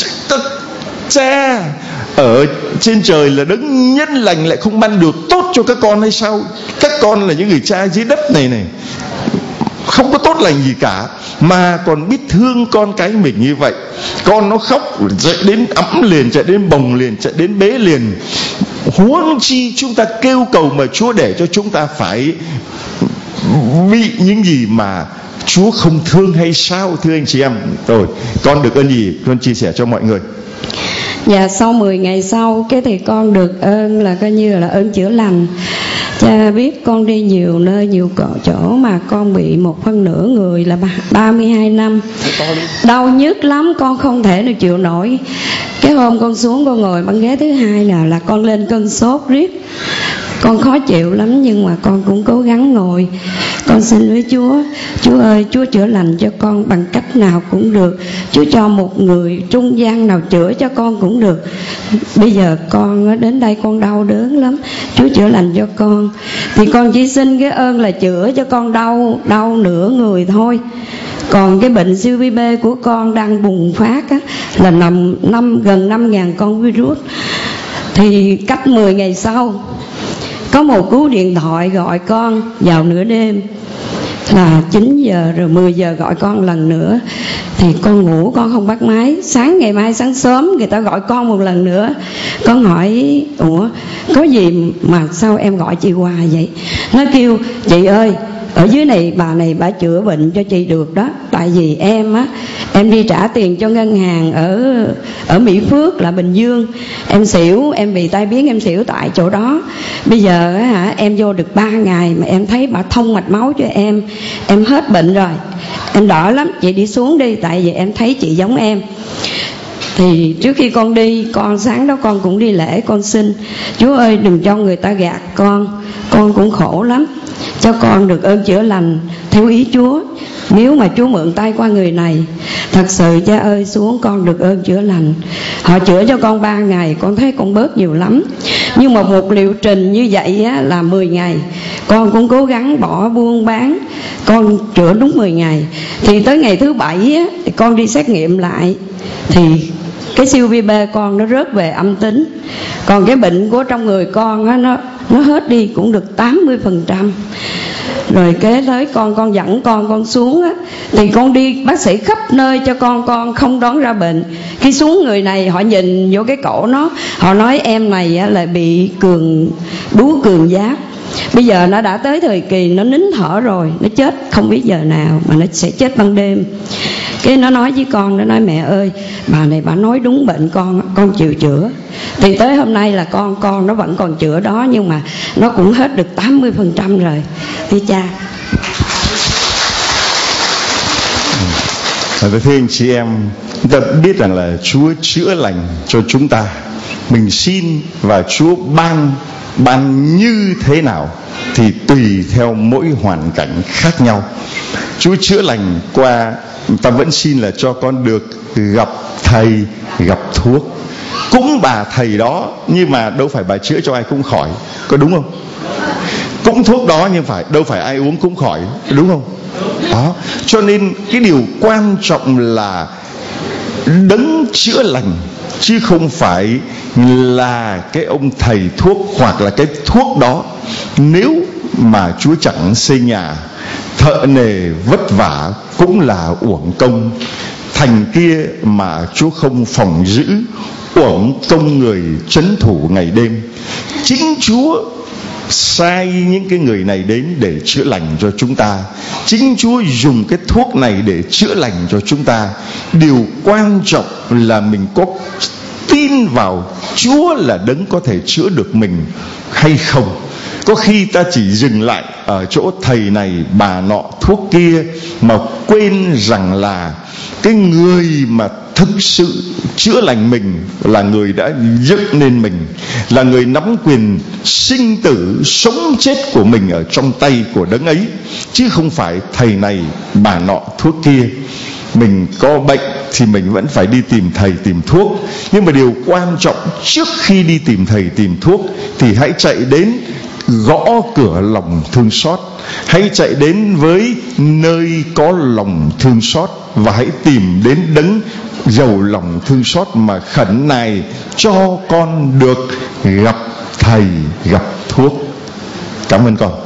Cha ở trên trời là đấng nhân lành, lại không ban điều tốt cho các con hay sao? Các con là những người cha dưới đất này này, không có tốt lành gì cả, mà còn biết thương con cái mình như vậy. Con nó khóc chạy đến ẵm liền, chạy đến bồng liền, chạy đến bế liền. Huống chi chúng ta kêu cầu mà Chúa để cho chúng ta phải bị những gì mà Chúa không thương hay sao, thưa anh chị em? Rồi, con được ơn gì con chia sẻ cho mọi người. Dạ, sau mười ngày sau cái thì con được ơn là coi như là ơn chữa lành. Cha biết con đi nhiều nơi, nhiều chỗ mà con bị một phân nửa người là ba mươi hai năm. Đau nhức lắm, con không thể được chịu nổi. Cái hôm con xuống con ngồi băng ghế thứ hai là là con lên cơn sốt riết. Con khó chịu lắm nhưng mà con cũng cố gắng ngồi. Con xin với Chúa, Chúa ơi, Chúa chữa lành cho con bằng cách nào cũng được. Chúa cho một người trung gian nào chữa cho con cũng được. Bây giờ con đến đây con đau đớn lắm, Chúa chữa lành cho con. Thì con chỉ xin cái ơn là chữa cho con đau, đau nửa người thôi. Còn cái bệnh siêu vi bê của con đang bùng phát á, là nằm năm gần năm ngàn con virus. Thì cách mười ngày sau có một cú điện thoại gọi con vào nửa đêm, là chín giờ rồi mười giờ gọi con lần nữa. Thì con ngủ con không bắt máy. Sáng ngày mai sáng sớm người ta gọi con một lần nữa. Con hỏi ủa có gì mà sao em gọi chị hoài vậy? Nó kêu chị ơi, ở dưới này bà này bà chữa bệnh cho chị được đó. Tại vì em á, em đi trả tiền cho ngân hàng ở ở Mỹ Phước là Bình Dương. Em xỉu, em bị tai biến, em xỉu tại chỗ đó. Bây giờ á hả, em vô được ba ngày mà em thấy bà thông mạch máu cho em. Em hết bệnh rồi, em đỡ lắm, chị đi xuống đi. Tại vì em thấy chị giống em. Thì trước khi con đi, con sáng đó con cũng đi lễ, con xin Chúa ơi đừng cho người ta gạt con. Con cũng khổ lắm, cho con được ơn chữa lành theo ý Chúa. Nếu mà Chúa mượn tay qua người này, thật sự Cha ơi xuống con được ơn chữa lành. Họ chữa cho con ba ngày, con thấy con bớt nhiều lắm. Nhưng mà một liệu trình như vậy á, là mười ngày. Con cũng cố gắng bỏ buôn bán, con chữa đúng mười ngày. Thì tới ngày thứ bảy á, thì con đi xét nghiệm lại, thì cái siêu vi bê con nó rớt về âm tính. Còn cái bệnh của trong người con á, nó nó hết đi cũng được tám mươi phần trăm. Rồi kế tới con con dẫn con con xuống á, thì con đi bác sĩ khắp nơi cho con con không đoán ra bệnh. Khi xuống người này họ nhìn vô cái cổ nó, họ nói em này á, là bị cường đú cường giáp. Bây giờ nó đã tới thời kỳ nó nín thở rồi, nó chết không biết giờ nào, mà nó sẽ chết ban đêm. Cái nó nói với con, nó nói mẹ ơi, bà này bà nói đúng bệnh con, con chịu chữa. Thì tới hôm nay là con con nó vẫn còn chữa đó, nhưng mà nó cũng hết được tám mươi phần trăm rồi. Thưa cha. Thưa anh chị em, chúng ta biết rằng là Chúa chữa lành cho chúng ta. Mình xin và Chúa ban ban như thế nào thì tùy theo mỗi hoàn cảnh khác nhau. Chúa chữa lành qua, ta vẫn xin là cho con được gặp thầy, gặp thuốc. Cũng bà thầy đó, nhưng mà đâu phải bà chữa cho ai cũng khỏi, có đúng không? Cũng thuốc đó nhưng phải đâu phải ai uống cũng khỏi, đúng không? Đó. Cho nên cái điều quan trọng là đấng chữa lành, chứ không phải là cái ông thầy thuốc hoặc là cái thuốc đó. Nếu mà Chúa chẳng xây nhà, thợ nề vất vả cũng là uổng công. Thành kia mà Chúa không phòng giữ, uổng công người trấn thủ ngày đêm. Chính Chúa sai những cái người này đến để chữa lành cho chúng ta. Chính Chúa dùng cái thuốc này để chữa lành cho chúng ta. Điều quan trọng là mình có tin vào Chúa là đấng có thể chữa được mình hay không. Có khi ta chỉ dừng lại ở chỗ thầy này, bà nọ, thuốc kia, mà quên rằng là cái người mà thực sự chữa lành mình, là người đã dựng nên mình, là người nắm quyền sinh tử sống chết của mình ở trong tay của đấng ấy, chứ không phải thầy này bà nọ thuốc kia. Mình có bệnh thì mình vẫn phải đi tìm thầy tìm thuốc, nhưng mà điều quan trọng trước khi đi tìm thầy tìm thuốc thì hãy chạy đến gõ cửa lòng thương xót, hãy chạy đến với nơi có lòng thương xót, và hãy tìm đến đấng giàu lòng thương xót mà khẩn nài cho con được gặp thầy, gặp thuốc. Cảm ơn con.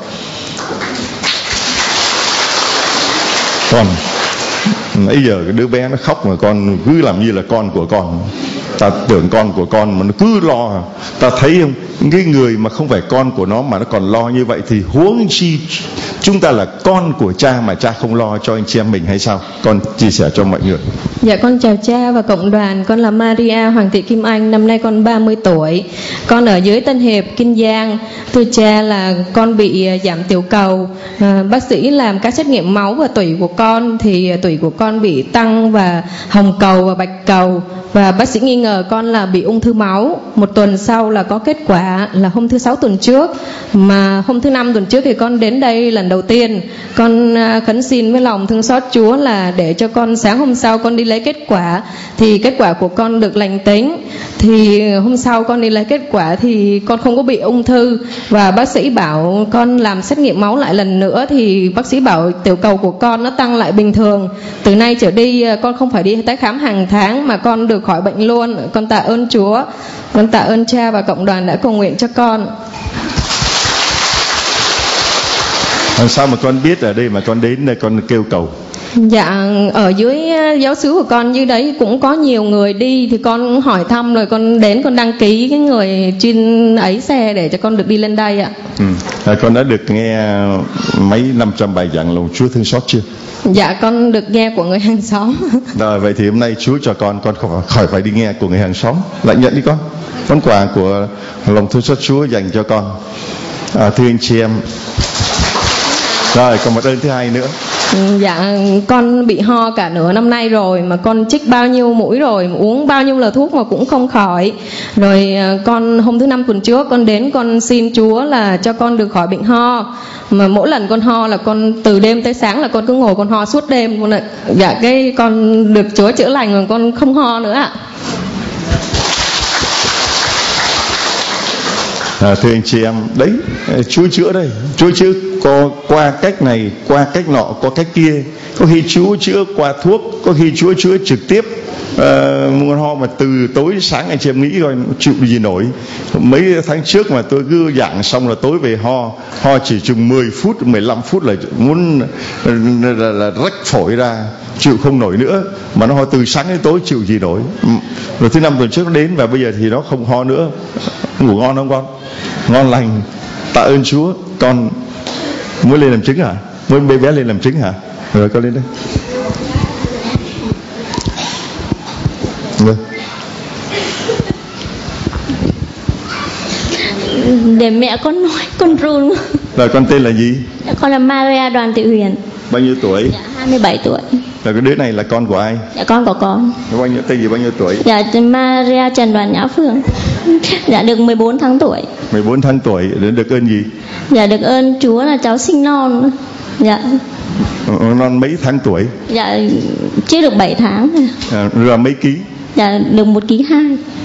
Con nãy giờ cái đứa bé nó khóc mà con cứ làm như là con của con. Ta tưởng con của con mà nó cứ lo. Ta thấy không, cái người mà không phải con của nó mà nó còn lo như vậy thì huống chi chúng ta là con của cha mà cha không lo cho anh chị em mình hay sao? Con chia sẻ cho mọi người. Dạ con chào cha và cộng đoàn. Con là Maria Hoàng Thị Kim Anh. Năm nay con ba mươi tuổi. Con ở dưới Tân Hiệp, Kiên Giang. Thưa cha là con bị giảm tiểu cầu. à, Bác sĩ làm các xét nghiệm máu và tủy của con thì tủy của con bị tăng và hồng cầu và bạch cầu, và bác sĩ nghi ngờ con là bị ung thư máu. Một tuần sau là có kết quả là hôm thứ sáu tuần trước, mà hôm thứ năm tuần trước thì con đến đây lần đầu tiên. Con khấn xin với lòng thương xót Chúa là để cho con sáng hôm sau con đi lấy kết quả, thì kết quả của con được lành tính. Thì hôm sau con đi lấy kết quả thì con không có bị ung thư, và bác sĩ bảo con làm xét nghiệm máu lại lần nữa thì bác sĩ bảo tiểu cầu của con nó tăng lại bình thường. Từ nay trở đi con không phải đi tái khám hàng tháng mà con được khỏi bệnh luôn. Con tạ ơn Chúa, con tạ ơn cha và cộng đoàn đã cầu nguyện cho con. Làm sao mà con biết ở đây mà con đến đây con kêu cầu? Dạ ở dưới giáo xứ của con dưới đấy cũng có nhiều người đi, thì con hỏi thăm rồi con đến con đăng ký cái người chuyên ấy xe để cho con được đi lên đây ạ. Ừ. À, con đã được nghe mấy năm trăm bài giảng lòng Chúa thương xót chưa? Dạ con được nghe của người hàng xóm. Rồi vậy thì hôm nay Chúa cho con con khỏi, khỏi phải đi nghe của người hàng xóm, lại nhận đi con món quà của lòng thương xót Chúa dành cho con. À, thưa anh chị em. Rồi còn một ơn thứ hai nữa. Dạ con bị ho cả nửa năm nay rồi, mà con chích bao nhiêu mũi rồi, uống bao nhiêu là thuốc mà cũng không khỏi. Rồi con hôm thứ năm tuần trước con đến con xin Chúa là cho con được khỏi bệnh ho, mà mỗi lần con ho là con từ đêm tới sáng là con cứ ngồi con ho suốt đêm luôn ạ. Dạ cái con được Chúa chữa lành mà con không ho nữa ạ. À, thưa anh chị em, đấy Chúa chữa đây, Chúa chữa có qua cách này, qua cách nọ, qua cách kia. Có khi Chúa chữa qua thuốc, có khi Chúa chữa trực tiếp. À, muốn ho mà từ tối sáng anh chị em nghĩ coi chịu gì nổi. Mấy tháng trước mà tôi cứ giảng xong là tối về ho, ho chỉ chừng mười phút, mười lăm phút là muốn là, là, là rách phổi ra, chịu không nổi nữa. Mà nó ho từ sáng đến tối chịu gì nổi. Rồi thứ năm tuần trước nó đến và bây giờ thì nó không ho nữa. Ngủ ngon không con? Ngon lành. Tạ ơn Chúa. Con muốn lên làm chứng hả? Muốn bé bé lên làm chứng hả? Rồi con lên đây. Vâng. Để mẹ con nói con run. Rồi con tên là gì? Dạ, con là Maria Đoàn Thị Huyền. Bao nhiêu tuổi? Dạ hai mươi bảy tuổi. Rồi cái đứa này là con của ai? Dạ con của con. Bao nhiêu tên gì bao nhiêu tuổi? Dạ Maria Trần Đoàn Nhã Phương. Dạ được mười bốn tháng tuổi. mười bốn tháng tuổi. Được ơn gì? Dạ được ơn Chúa là cháu sinh non. Dạ. Non mấy tháng tuổi? Dạ chưa được bảy tháng. À, rồi mấy ký? Dạ được một ký hai.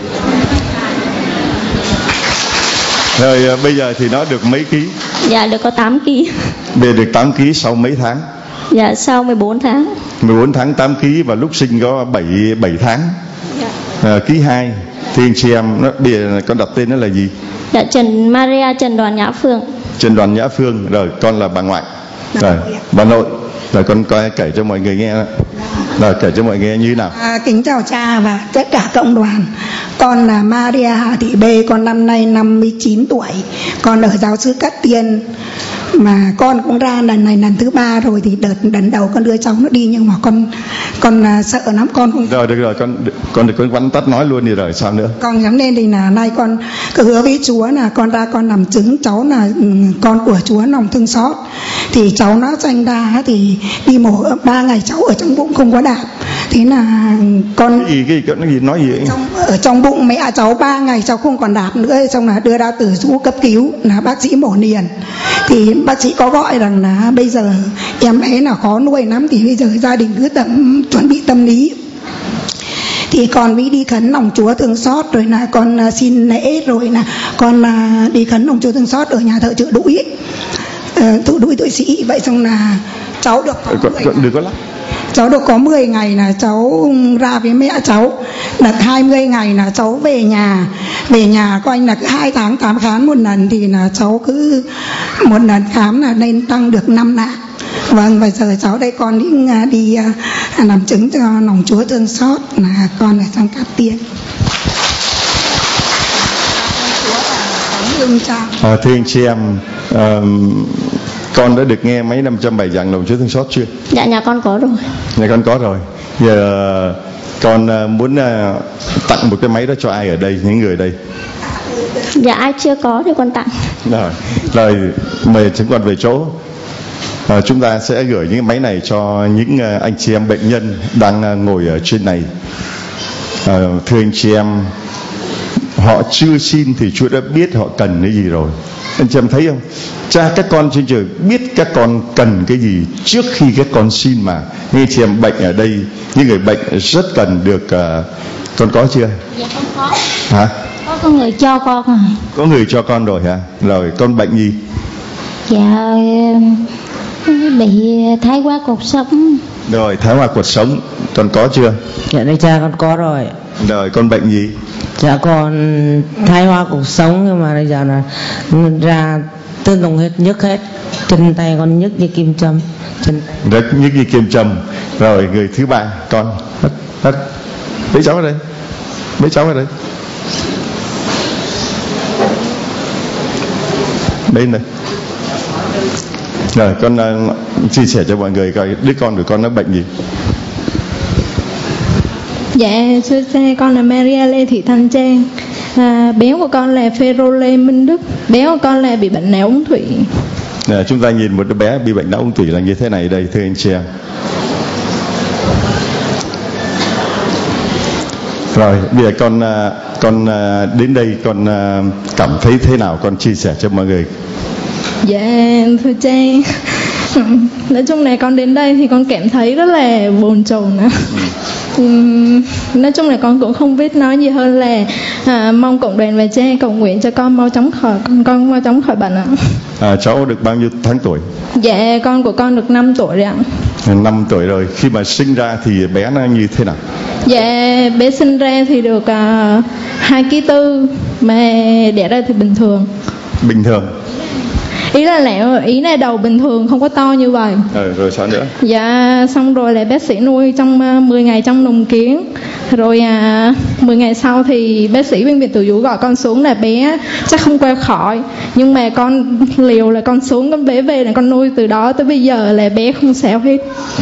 Rồi à, bây giờ thì nó được mấy ký? Dạ được có tám ký. Bây giờ được tám ký sau mấy tháng? Dạ sau mười bốn tháng. mười bốn tháng tám ký, và lúc sinh có bảy bảy tháng. Dạ. À, ký hai. Thì anh chị em nó bây giờ con đặt tên nó là gì? Dạ Trần Maria Trần Đoàn Nhã Phương. Trần Đoàn Nhã Phương. Rồi con là bà ngoại. Rồi bà nội. Rồi con coi kể cho mọi người nghe. Rồi kể cho mọi người như thế nào? À, kính chào cha và tất cả cộng đoàn. Con là Maria Hà Thị B. Con năm nay năm mươi chín tuổi. Con ở giáo xứ Cát Tiên. Mà con cũng ra lần này lần thứ ba rồi. Thì đợt lần đầu con đưa cháu nó đi, nhưng mà con con uh, sợ lắm. Con không. Rồi được rồi con con được con vắn tắt nói luôn đi rồi sao nữa? Con nhắm lên thì là nay con cứ hứa với Chúa là con ra con làm chứng cháu là con của Chúa lòng thương xót. Thì cháu nó sinh ra thì đi mổ ba ngày cháu ở trong bụng không có đạp. Thế là con cái gì cái gì, cái gì nói gì ấy? Trong, ở trong bụng mẹ cháu ba ngày cháu không còn đạp nữa, xong là đưa ra tử du cấp cứu là bác sĩ mổ niền. Thì bác sĩ có gọi rằng là bây giờ em bé là khó nuôi lắm, thì bây giờ gia đình cứ tầm chuẩn bị tâm lý. Thì con mới đi khấn lòng Chúa thương xót, rồi là con xin lễ, rồi là con đi khấn lòng Chúa thương xót ở nhà thờ Chợ Đũi, Chợ Đũi Tội Sĩ. Vậy xong là cháu được có đừng có lắm. Cháu được có mười ngày là cháu ra với mẹ cháu, là hai mươi ngày là cháu về nhà. Về nhà của anh là cứ hai tháng tám khám một lần, thì là cháu cứ một lần khám là lên tăng được năm lạng. Vâng, và giờ cháu đây con đi, đi uh, làm chứng cho lòng Chúa thương xót là con ở trong Cát Tiên. À, thưa anh chị em, uh, con đã được nghe mấy năm trăm bài giảng lòng Chúa thương xót chưa? Dạ nhà con có rồi. Nhà con có rồi. Giờ con uh, muốn uh, tặng một cái máy đó cho ai ở đây, những người ở đây? Dạ ai chưa có thì con tặng. Rồi, rồi mời chúng con về chỗ. À, chúng ta sẽ gửi những máy này cho những uh, anh chị em bệnh nhân đang uh, ngồi ở trên này. À, thưa anh chị em, họ chưa xin thì Chúa đã biết họ cần cái gì rồi. Anh chị em thấy không? Cha các con trên trời biết các con cần cái gì trước khi các con xin mà. Những anh chị em bệnh ở đây, những người bệnh rất cần được. Uh, con có chưa? Dạ con có. Hả? Có, có người cho con rồi. Có người cho con rồi hả? Rồi con bệnh gì? Dạ bị thái quá cột sống. Rồi thái hóa cột sống con có chưa? Dạ đây cha con có rồi. Rồi con bệnh gì? Dạ con thái hóa cột sống, nhưng mà bây giờ là ra tương đồng hết, nhức hết chân tay con, nhức như kim châm chân tay. Rất nhức như kim châm. Rồi người thứ ba con hết hết mấy cháu ở đây, mấy cháu ở đây đây này. Rồi con uh, chia sẻ cho mọi người coi đứa con của con nó bệnh gì. Dạ thưa cha, con là Maria Lê Thị Thanh Trang. À, bé của con là Phêrô Lê Minh Đức. Bé của con là bị bệnh não ống thủy. À, chúng ta nhìn một đứa bé bị bệnh não ống thủy là như thế này đây, thưa anh chị em. Rồi bây giờ con uh, con uh, đến đây con uh, cảm thấy thế nào, con chia sẻ cho mọi người. Dạ thưa cha, nói chung là con đến đây thì con cảm thấy rất là bồn chồn nữa. uhm, nói chung là con cũng không biết nói gì hơn là à, mong cộng đoàn và cha cầu nguyện cho con mau chóng khỏi con con mau chóng khỏi bệnh ạ. À, cháu được bao nhiêu tháng tuổi? Dạ con của con được năm tuổi rồi ạ. Năm tuổi rồi. Khi mà sinh ra thì bé nó như thế nào? Dạ bé sinh ra thì được uh, hai ký tư, mà đẻ ra thì bình thường. Bình thường. Ý là lẹo, ý là đầu bình thường, không có to như vậy. Ừ, rồi sao nữa? Dạ xong rồi là bác sĩ nuôi trong uh, mười ngày trong lồng kiếng. Rồi uh, mười ngày sau thì bác sĩ bệnh viện Từ Dũ gọi con xuống là bé chắc không qua khỏi. Nhưng mà con liều là con xuống, con bé về là con nuôi từ đó tới bây giờ là bé không sao hết.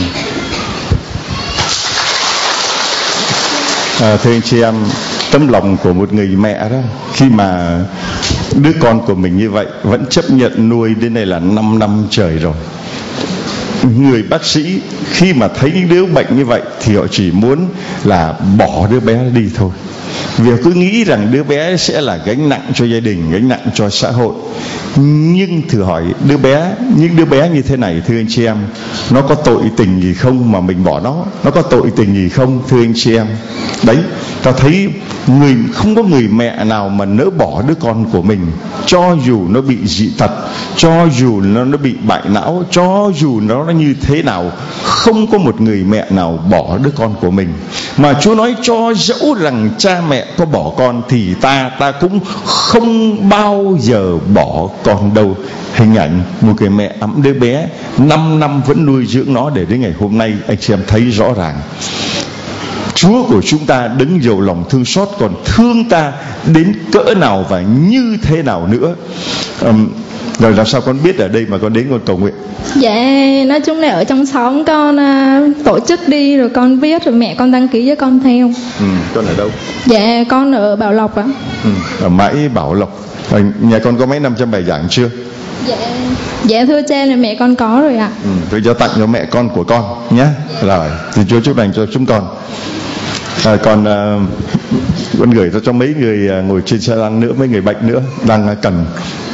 À, thưa anh chị em, tấm lòng của một người mẹ đó, khi mà đứa con của mình như vậy vẫn chấp nhận nuôi đến đây là năm năm trời rồi. Người bác sĩ khi mà thấy những đứa bệnh như vậy thì họ chỉ muốn là bỏ đứa bé đi thôi, vì cứ nghĩ rằng đứa bé sẽ là gánh nặng cho gia đình, gánh nặng cho xã hội. Nhưng thử hỏi đứa bé, những đứa bé như thế này thưa anh chị em, nó có tội tình gì không mà mình bỏ nó? Nó có tội tình gì không thưa anh chị em? Đấy, ta thấy người không có người mẹ nào mà nỡ bỏ đứa con của mình, cho dù nó bị dị tật, cho dù nó nó bị bại não, cho dù nó nó như thế nào, không có một người mẹ nào bỏ đứa con của mình. Mà Chúa nói cho dẫu rằng cha mẹ có bỏ con thì ta ta cũng không bao giờ bỏ con đâu. Hình ảnh một người mẹ ẵm đứa bé năm năm vẫn nuôi dưỡng nó để đến ngày hôm nay, anh chị em thấy rõ ràng. Chúa của chúng ta đấng giàu lòng thương xót còn thương ta đến cỡ nào và như thế nào nữa. um, Rồi làm sao con biết ở đây mà con đến con cầu nguyện? Dạ nói chung là ở trong xóm con uh, tổ chức đi rồi con biết, rồi mẹ con đăng ký với con theo. Ừ, con ở đâu? Dạ con ở Bảo Lộc ạ. Ừ, ở Mãi Bảo Lộc. Nhà con có mấy năm trăm bài giảng chưa? Dạ Dạ thưa cha, là mẹ con có rồi ạ. Ừ, tôi cho tặng cho mẹ con của con nhé. Rồi, thì Chúa chúc lành cho chúng con. À, còn uh, con gửi cho mấy người uh, ngồi trên xe lăn nữa, mấy người bệnh nữa đang uh, cần.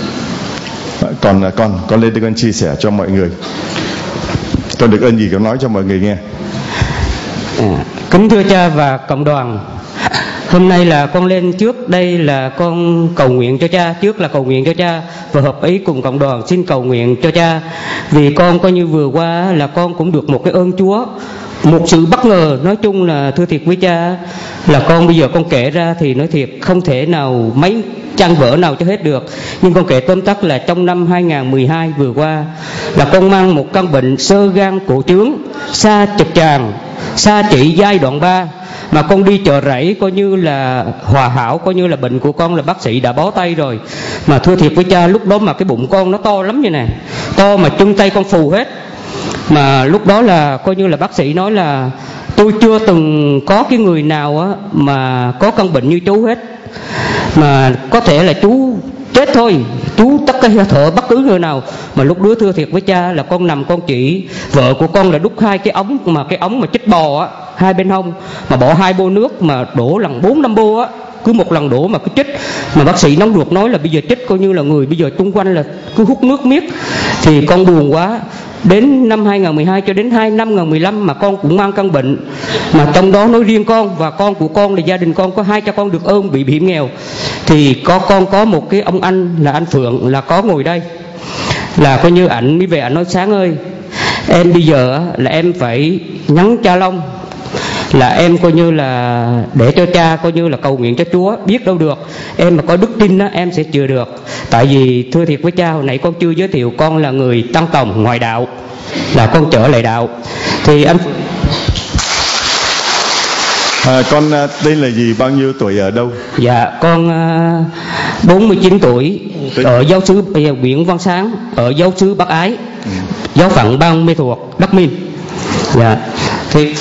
Còn uh, con con lên đây con chia sẻ cho mọi người. Con được ơn gì con nói cho mọi người nghe. À, kính thưa cha và cộng đoàn, hôm nay là con lên trước đây là con cầu nguyện cho cha, trước là cầu nguyện cho cha và hợp ý cùng cộng đoàn xin cầu nguyện cho cha, vì con coi như vừa qua là con cũng được một cái ơn Chúa, một sự bất ngờ. Nói chung là thưa thiệt với cha là con bây giờ con kể ra thì nói thiệt không thể nào mấy trang vở nào cho hết được, nhưng con kể tóm tắt là trong năm hai không một hai vừa qua là con mang một căn bệnh xơ gan cổ trướng, sa trực tràng, sa trị giai đoạn ba, mà con đi chợ rẫy coi như là hòa hảo, coi như là bệnh của con là bác sĩ đã bó tay rồi. Mà thưa thiệt với cha, lúc đó mà cái bụng con nó to lắm như này, to mà chân tay con phù hết. Mà lúc đó là coi như là bác sĩ nói là tôi chưa từng có cái người nào á mà có căn bệnh như chú hết, mà có thể là chú chết thôi, chú tắt cái hơi thở bất cứ người nào. Mà lúc đó thưa thiệt với cha là con nằm con chỉ, vợ của con là đút hai cái ống, mà cái ống mà chích bò á, hai bên hông, mà bỏ hai bô nước mà đổ lần bốn năm bô á, cứ một lần đổ mà cứ chích. Mà bác sĩ nóng ruột nói là bây giờ chích coi như là người bây giờ xung quanh là cứ hút nước miết. Thì con buồn quá. Đến năm hai không một hai cho đến hai năm hai không một lăm mà con cũng mang căn bệnh, mà trong đó nói riêng con và con của con là gia đình con có hai cha con được ơn bị hiểm nghèo. Thì có con có một cái ông anh là anh Phượng là có ngồi đây, là coi như ảnh mới về ảnh nói Sáng ơi, em bây giờ là em phải nhắn cha Long là em coi như là để cho cha coi như là cầu nguyện cho Chúa, biết đâu được em mà có đức tin đó em sẽ chữa được. Tại vì thưa thiệt với cha, hồi nãy con chưa giới thiệu con là người tăng tòng ngoại đạo, là con trở lại đạo. Thì anh à, con tên là gì, bao nhiêu tuổi, ở đâu? Dạ con uh, bốn mươi chín tuổi, ở giáo xứ Nguyễn Văn Sáng, ở giáo xứ Bắc Ái, ừ. giáo phận Ban Mê Thuộc, Đắc Minh. Dạ thì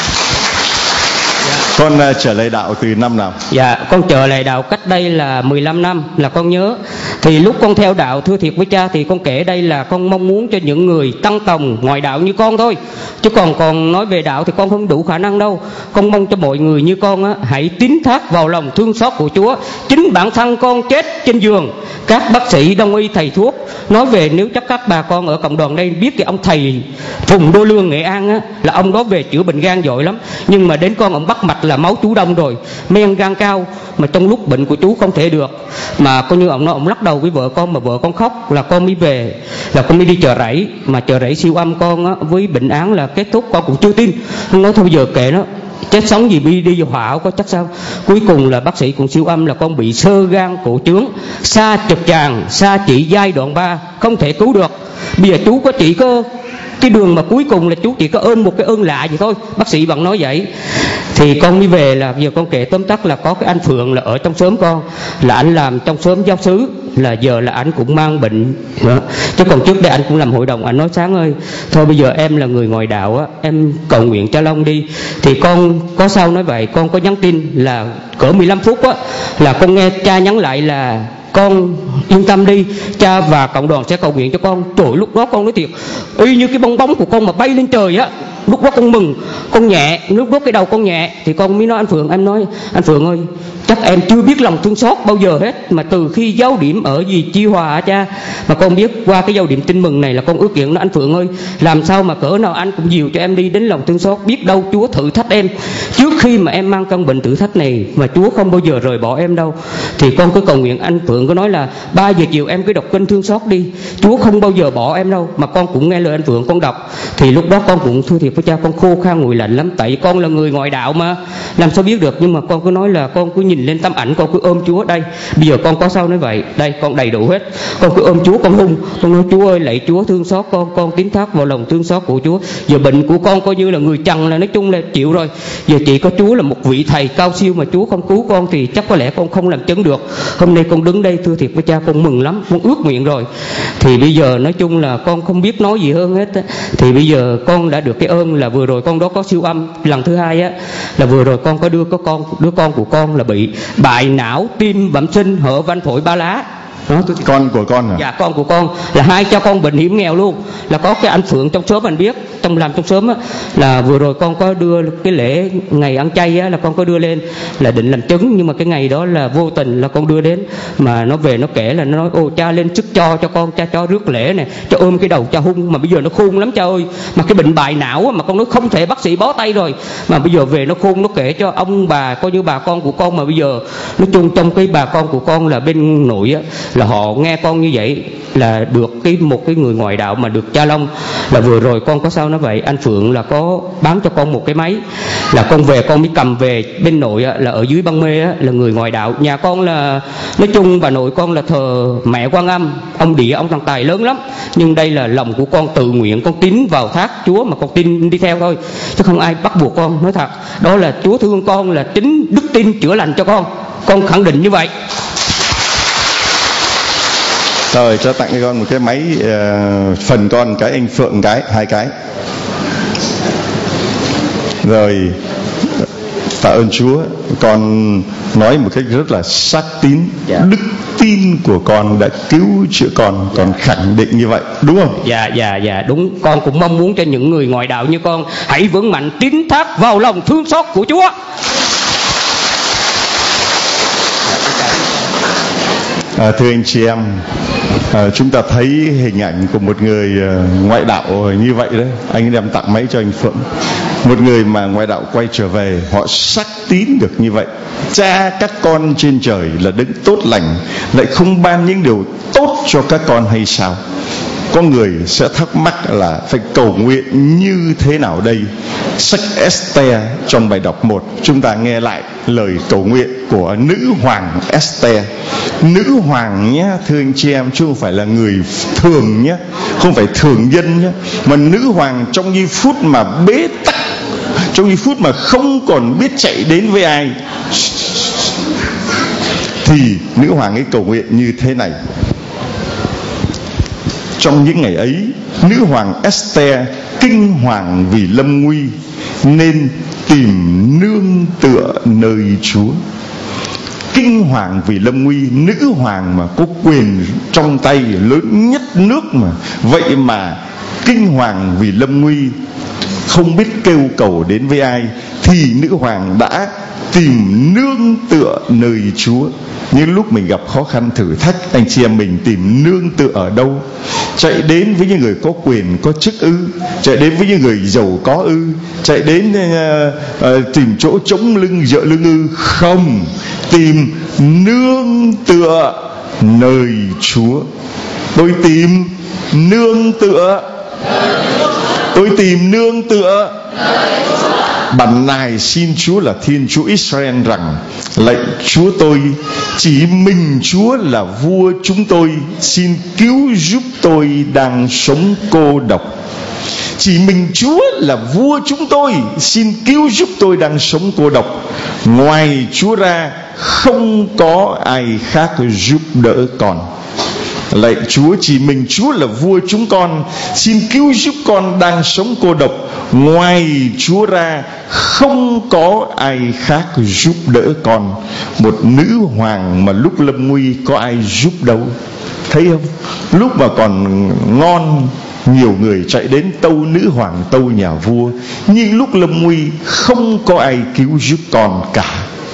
con uh, trở lại đạo từ năm nào? Dạ con trở lại đạo cách đây là mười lăm năm là con nhớ. Thì lúc con theo đạo thưa thiệt với cha thì con kể đây là con mong muốn cho những người tăng tòng ngoại đạo như con thôi, chứ còn còn nói về đạo thì con không đủ khả năng đâu. Con mong cho mọi người như con á, hãy tín thác vào lòng thương xót của Chúa. Chính bản thân con chết trên giường, các bác sĩ đông y thầy thuốc nói về, nếu chắc các bà con ở cộng đoàn đây biết cái ông thầy Phùng Đô Lương Nghệ An á, là ông đó về chữa bệnh gan giỏi lắm, nhưng mà đến con ông bắt mạch là máu chú đông rồi, men gan cao, mà trong lúc bệnh của chú không thể được, mà coi như ông nói ông lắc đầu với vợ con, mà vợ con khóc là con mới về, là con mới đi chợ rẫy, mà chợ rẫy siêu âm con á, với bệnh án là kết thúc con cũng chưa tin, con nói thôi giờ kệ nó, chết sống gì đi đi vào hỏa có chắc sao. Cuối cùng là bác sĩ cũng siêu âm là con bị xơ gan cổ trướng, sa trực tràng, sa chỉ giai đoạn ba, không thể cứu được. Bây giờ chú có chỉ có cái đường mà cuối cùng là chú chỉ có ơn một cái ơn lạ vậy thôi, bác sĩ vẫn nói vậy. Thì con đi về là giờ con kể tóm tắt là có cái anh Phượng là ở trong xóm con, là anh làm trong xóm giáo xứ, là giờ là anh cũng mang bệnh nữa. Chứ còn trước đây anh cũng làm hội đồng, anh nói Sáng ơi thôi bây giờ em là người ngoại đạo á, em cầu nguyện cho Long đi. Thì con có sao nói vậy, con có nhắn tin là cỡ mười lăm phút á, là con nghe cha nhắn lại là con yên tâm đi, cha và cộng đoàn sẽ cầu nguyện cho con. Trời, lúc đó con nói thiệt y như cái bong bóng của con mà bay lên trời á. Lúc đó con mừng, con nhẹ, lúc đó cái đầu con nhẹ. Thì con mới nói anh Phượng, em nói anh Phượng ơi, chắc em chưa biết lòng thương xót bao giờ hết, mà từ khi giáo điểm ở gì Chi Hòa cha, mà con biết qua cái giáo điểm tin mừng này là con ước nguyện nó anh Phượng ơi, làm sao mà cỡ nào anh cũng dìu cho em đi đến lòng thương xót, biết đâu Chúa thử thách em trước khi mà em mang căn bệnh thử thách này, mà Chúa không bao giờ rời bỏ em đâu. Thì con cứ cầu nguyện. Anh Phượng có nói là ba giờ chiều em cứ đọc kinh thương xót đi, Chúa không bao giờ bỏ em đâu. Mà con cũng nghe lời anh Phượng con đọc. Thì lúc đó con cũng thưa thiệt với cha, con khô khan nguội lạnh lắm, tại vì con là người ngoại đạo mà làm sao biết được. Nhưng mà con cứ nói là con cứ nhìn lên tấm ảnh, con cứ ôm Chúa. Đây bây giờ con có sao nói vậy, đây con đầy đủ hết, con cứ ôm Chúa, con hung, con nói Chúa ơi lạy Chúa thương xót con, con tín thác vào lòng thương xót của Chúa. Giờ bệnh của con coi như là người trần là nói chung là chịu rồi, giờ chỉ có Chúa là một vị thầy cao siêu, mà Chúa không cứu con thì chắc có lẽ con không làm chứng được. Hôm nay con đứng đây thưa thiệt với cha, con mừng lắm, con ước nguyện rồi. Thì bây giờ nói chung là con không biết nói gì hơn hết á. Thì bây giờ con đã được cái ơn là vừa rồi con đó có siêu âm lần thứ hai á, là vừa rồi con có đưa có con đứa con của con là bị bại não tim bẩm sinh hở van phổi ba lá. Đó, tôi... con của con hả? Dạ con của con là hai cha con bệnh hiểm nghèo luôn. Là có cái anh Phượng trong xóm anh biết, trong làm trong xóm á, là vừa rồi con có đưa cái lễ ngày ăn chay á, là con có đưa lên là định làm chứng, nhưng mà cái ngày đó là vô tình là con đưa đến, mà nó về nó kể là nó nói ô cha lên sức cho cho con, cha cho rước lễ này, cho ôm cái đầu cha hung, mà bây giờ nó khôn lắm cha ơi, mà cái bệnh bại não á, mà con nói không thể bác sĩ bó tay rồi, mà bây giờ về nó khôn, nó kể cho ông bà coi như bà con của con, mà bây giờ nói chung trong cái bà con của con là bên nội á, là họ nghe con như vậy là được cái một cái người ngoại đạo mà được cha Long. Là vừa rồi con có sao nó vậy, anh Phượng là có bán cho con một cái máy, là con về con mới cầm về bên nội á, là ở dưới Băng Mê á, là người ngoại đạo. Nhà con là nói chung bà nội con là thờ mẹ Quan Âm, ông Địa ông Thần Tài lớn lắm, nhưng đây là lòng của con tự nguyện, con tín vào thác Chúa mà con tin đi theo thôi, chứ không ai bắt buộc con. Nói thật đó là Chúa thương con, là chính đức tin chữa lành cho con, con khẳng định như vậy. Rồi cho tặng cho con một cái máy, uh, phần con cái, anh Phượng cái, hai cái. Rồi tạ ơn Chúa, con nói một cách rất là xác tín. Yeah. Đức tin của con đã cứu chữa con, con khẳng định như vậy, đúng không? Dạ dạ dạ đúng. Con cũng mong muốn cho những người ngoại đạo như con hãy vững mạnh tín thác vào lòng thương xót của Chúa. À, thưa anh chị em, à, chúng ta thấy hình ảnh của một người uh, ngoại đạo như vậy đấy. Anh đem tặng máy cho anh Phượng. Một người mà ngoại đạo quay trở về, họ xác tín được như vậy. Cha các con trên trời là đấng tốt lành, lại không ban những điều tốt cho các con hay sao? Có người sẽ thắc mắc là phải cầu nguyện như thế nào đây? Sách Esther trong bài đọc một, chúng ta nghe lại lời cầu nguyện của nữ hoàng Esther. Nữ hoàng nhé, thưa anh chị em, chứ không phải là người thường nhé, không phải thường dân nhé, mà nữ hoàng trong giây phút mà bế tắc, trong giây phút mà không còn biết chạy đến với ai, thì nữ hoàng ấy cầu nguyện như thế này. Trong những ngày ấy, nữ hoàng Esther kinh hoàng vì lâm nguy, nên tìm nương tựa nơi Chúa. Kinh hoàng vì lâm nguy, nữ hoàng mà có quyền trong tay lớn nhất nước mà, vậy mà kinh hoàng vì lâm nguy, không biết kêu cầu đến với ai, thì nữ hoàng đã tìm nương tựa nơi Chúa. Nhưng lúc mình gặp khó khăn thử thách, anh chị em mình tìm nương tựa ở đâu? Chạy đến với những người có quyền có chức ư? Chạy đến với những người giàu có ư? Chạy đến uh, uh, tìm chỗ chống lưng dựa lưng ư? Không, tìm nương tựa nơi Chúa. Tôi tìm nương tựa, tôi tìm nương tựa. Bản này xin Chúa là Thiên Chúa Israel rằng: lạy Chúa tôi, chỉ mình Chúa là vua chúng tôi, xin cứu giúp tôi đang sống cô độc. Chỉ mình Chúa là vua chúng tôi, xin cứu giúp tôi đang sống cô độc. Ngoài Chúa ra không có ai khác giúp đỡ con. Lạy Chúa, chỉ mình Chúa là vua chúng con, xin cứu giúp con đang sống cô độc. Ngoài Chúa ra không có ai khác giúp đỡ con. Một nữ hoàng mà lúc lâm nguy có ai giúp đâu? Thấy không? Lúc mà còn ngon, nhiều người chạy đến tâu nữ hoàng, tâu nhà vua, nhưng lúc lâm nguy không có ai cứu giúp con cả.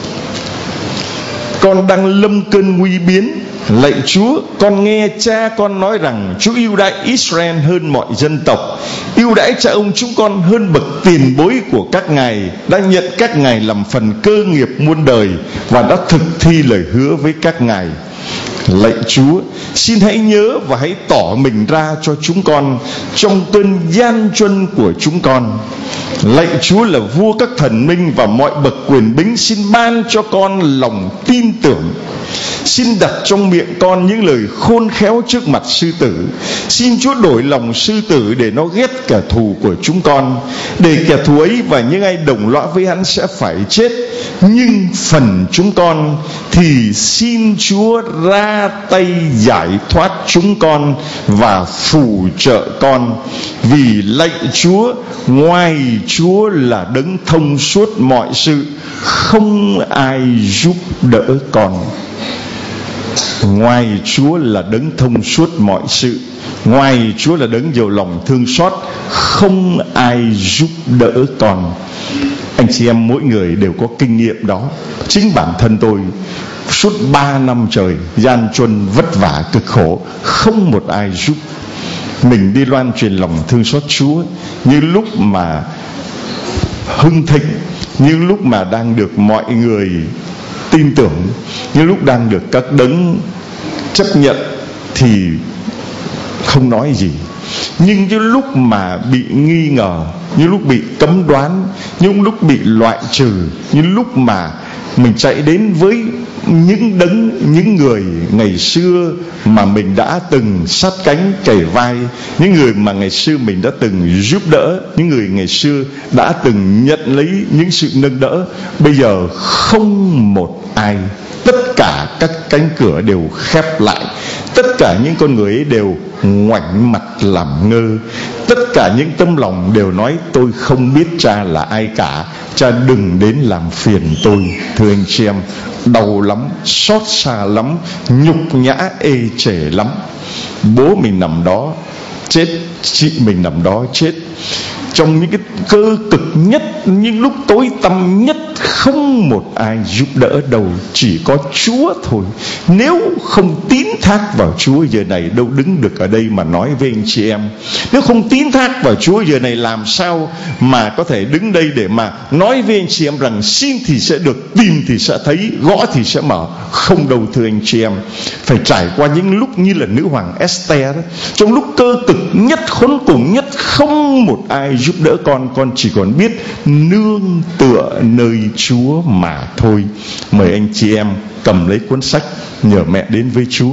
Con đang lâm cơn nguy biến. Lạy Chúa, con nghe cha con nói rằng Chúa yêu đãi Israel hơn mọi dân tộc, yêu đãi cha ông chúng con hơn bậc tiền bối của các ngài, đã nhận các ngài làm phần cơ nghiệp muôn đời và đã thực thi lời hứa với các ngài. Lạy Chúa, xin hãy nhớ và hãy tỏ mình ra cho chúng con trong cơn gian truân của chúng con. Lạy Chúa là vua các thần minh và mọi bậc quyền bính, xin ban cho con lòng tin tưởng. Xin đặt trong miệng con những lời khôn khéo trước mặt sư tử. Xin Chúa đổi lòng sư tử để nó ghét kẻ thù của chúng con, để kẻ thù ấy và những ai đồng lõa với hắn sẽ phải chết. Nhưng phần chúng con thì xin Chúa ra tay giải thoát chúng con và phù trợ con. Vì lạy Chúa, ngoài Chúa là đấng thông suốt mọi sự, không ai giúp đỡ con. Ngoài Chúa là đấng thông suốt mọi sự, ngoài Chúa là đấng giàu lòng thương xót, không ai giúp đỡ con. Anh chị em mỗi người đều có kinh nghiệm đó. Chính bản thân tôi suốt ba năm trời gian truân vất vả cực khổ, không một ai giúp. Mình đi loan truyền lòng thương xót Chúa như lúc mà hưng thịnh, như lúc mà đang được mọi người tin tưởng, như lúc đang được các đấng chấp nhận thì không nói gì. Nhưng như lúc mà bị nghi ngờ, như lúc bị cấm đoán, như lúc bị loại trừ, như lúc mà mình chạy đến với những đấng, những người ngày xưa mà mình đã từng sát cánh kề vai, những người mà ngày xưa mình đã từng giúp đỡ, những người ngày xưa đã từng nhận lấy những sự nâng đỡ, bây giờ không một ai. Tất cả các cánh cửa đều khép lại, tất cả những con người ấy đều ngoảnh mặt làm ngơ, tất cả những tấm lòng đều nói tôi không biết cha là ai cả, cha đừng đến làm phiền tôi. Thưa anh chị em, đau lắm, xót xa lắm, nhục nhã ê chề lắm. Bố mình nằm đó chết, chị mình nằm đó chết, trong những cái cơ cực nhất, những lúc tối tăm nhất, không một ai giúp đỡ đâu, chỉ có Chúa thôi. Nếu không tín thác vào Chúa, giờ này đâu đứng được ở đây mà nói với anh chị em. Nếu không tín thác vào Chúa, giờ này làm sao mà có thể đứng đây để mà nói với anh chị em rằng xin thì sẽ được, tìm thì sẽ thấy, gõ thì sẽ mở. Không đâu thưa anh chị em. Phải trải qua những lúc như là nữ hoàng Esther đó, trong lúc cơ cực nhất, khốn cùng nhất, không một ai giúp đỡ con, con chỉ còn biết nương tựa nơi Chúa mà thôi. Mời anh chị em cầm lấy cuốn sách Nhờ Mẹ Đến Với Chúa.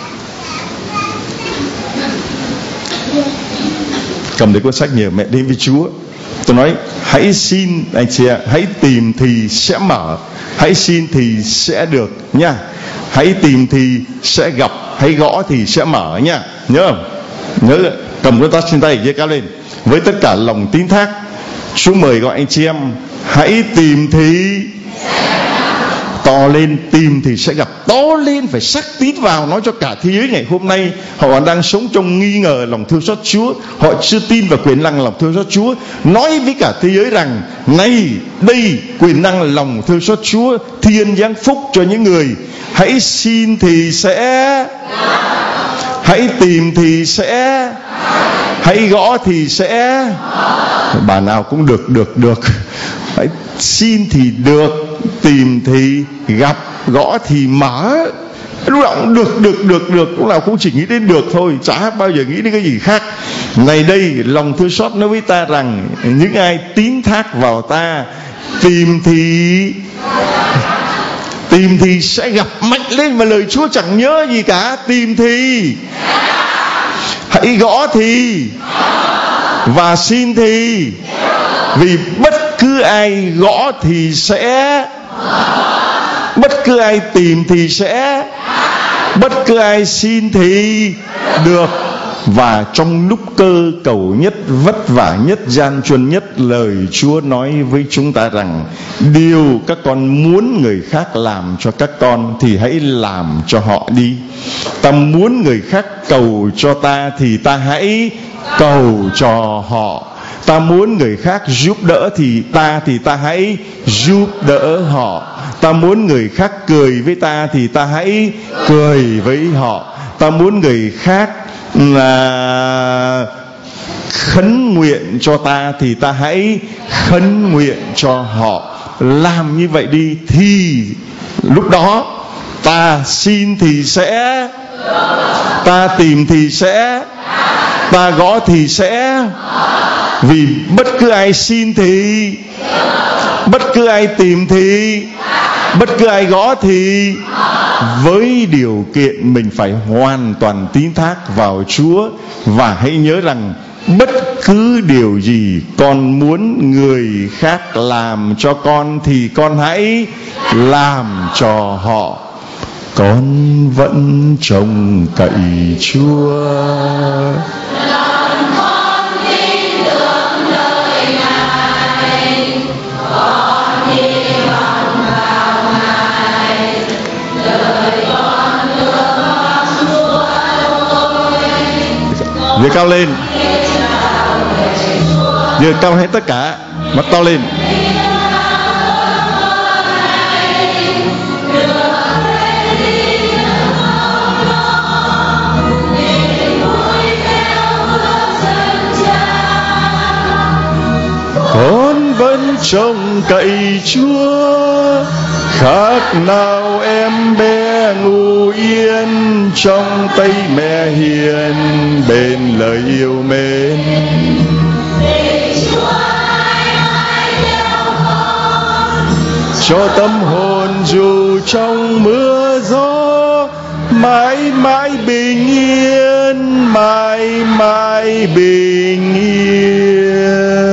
Cầm lấy cuốn sách Nhờ Mẹ Đến Với Chúa. Tôi nói hãy xin anh chị em, hãy tìm thì sẽ mở, hãy xin thì sẽ được nha, hãy tìm thì sẽ gặp, hãy gõ thì sẽ mở nha. Nhớ không? Nhớ cầm cuốn sách trên tay giơ cao lên với tất cả lòng tín thác. Chúa mời gọi anh chị em hãy tìm thì to lên, tìm thì sẽ gặp, to lên, phải xác tín vào. Nói cho cả thế giới ngày hôm nay họ còn đang sống trong nghi ngờ lòng thương xót Chúa, họ chưa tin vào quyền năng lòng thương xót Chúa. Nói với cả thế giới rằng này đây quyền năng lòng thương xót Chúa, thiên giáng phúc cho những người hãy xin thì sẽ, hãy tìm thì sẽ, hãy gõ thì sẽ. Bà nào cũng được, được, được. Hãy xin thì được, tìm thì gặp, gõ thì mở. Lúc nào cũng được, được, được, được. Lúc nào cũng chỉ nghĩ đến được thôi, chả bao giờ nghĩ đến cái gì khác. Ngày đây lòng thương xót nói với ta rằng những ai tín thác vào ta, tìm thì tìm thì sẽ gặp. Mạnh lên, mà lời Chúa chẳng nhớ gì cả. Tìm thì, hãy gõ thì, và xin thì. Vì bất cứ ai gõ thì sẽ, bất cứ ai tìm thì sẽ, bất cứ ai xin thì được. Và trong lúc cơ cầu nhất, vất vả nhất, gian truân nhất, lời Chúa nói với chúng ta rằng điều các con muốn người khác làm cho các con thì hãy làm cho họ đi. Ta muốn người khác cầu cho ta thì ta hãy cầu cho họ. Ta muốn người khác giúp đỡ thì ta thì ta hãy giúp đỡ họ. Ta muốn người khác cười với ta thì ta hãy cười với họ. Ta muốn người khác là khấn nguyện cho ta thì ta hãy khấn nguyện cho họ. Làm như vậy đi thì lúc đó ta xin thì sẽ, ta tìm thì sẽ, ta gõ thì sẽ. Vì bất cứ ai xin thì, bất cứ ai tìm thì, bất cứ ai gõ thì, với điều kiện mình phải hoàn toàn tín thác vào Chúa. Và hãy nhớ rằng bất cứ điều gì con muốn người khác làm cho con thì con hãy làm cho họ. Con vẫn trông cậy Chúa. Giơ cao lên, giơ cao hết tất cả, mắt to lên. Con vẫn trông cậy Chúa, khác nào em bé ngủ yên trong tay mẹ hiền bên lời yêu mến. Cho tâm hồn dù trong mưa gió mãi mãi bình yên, mãi mãi bình yên.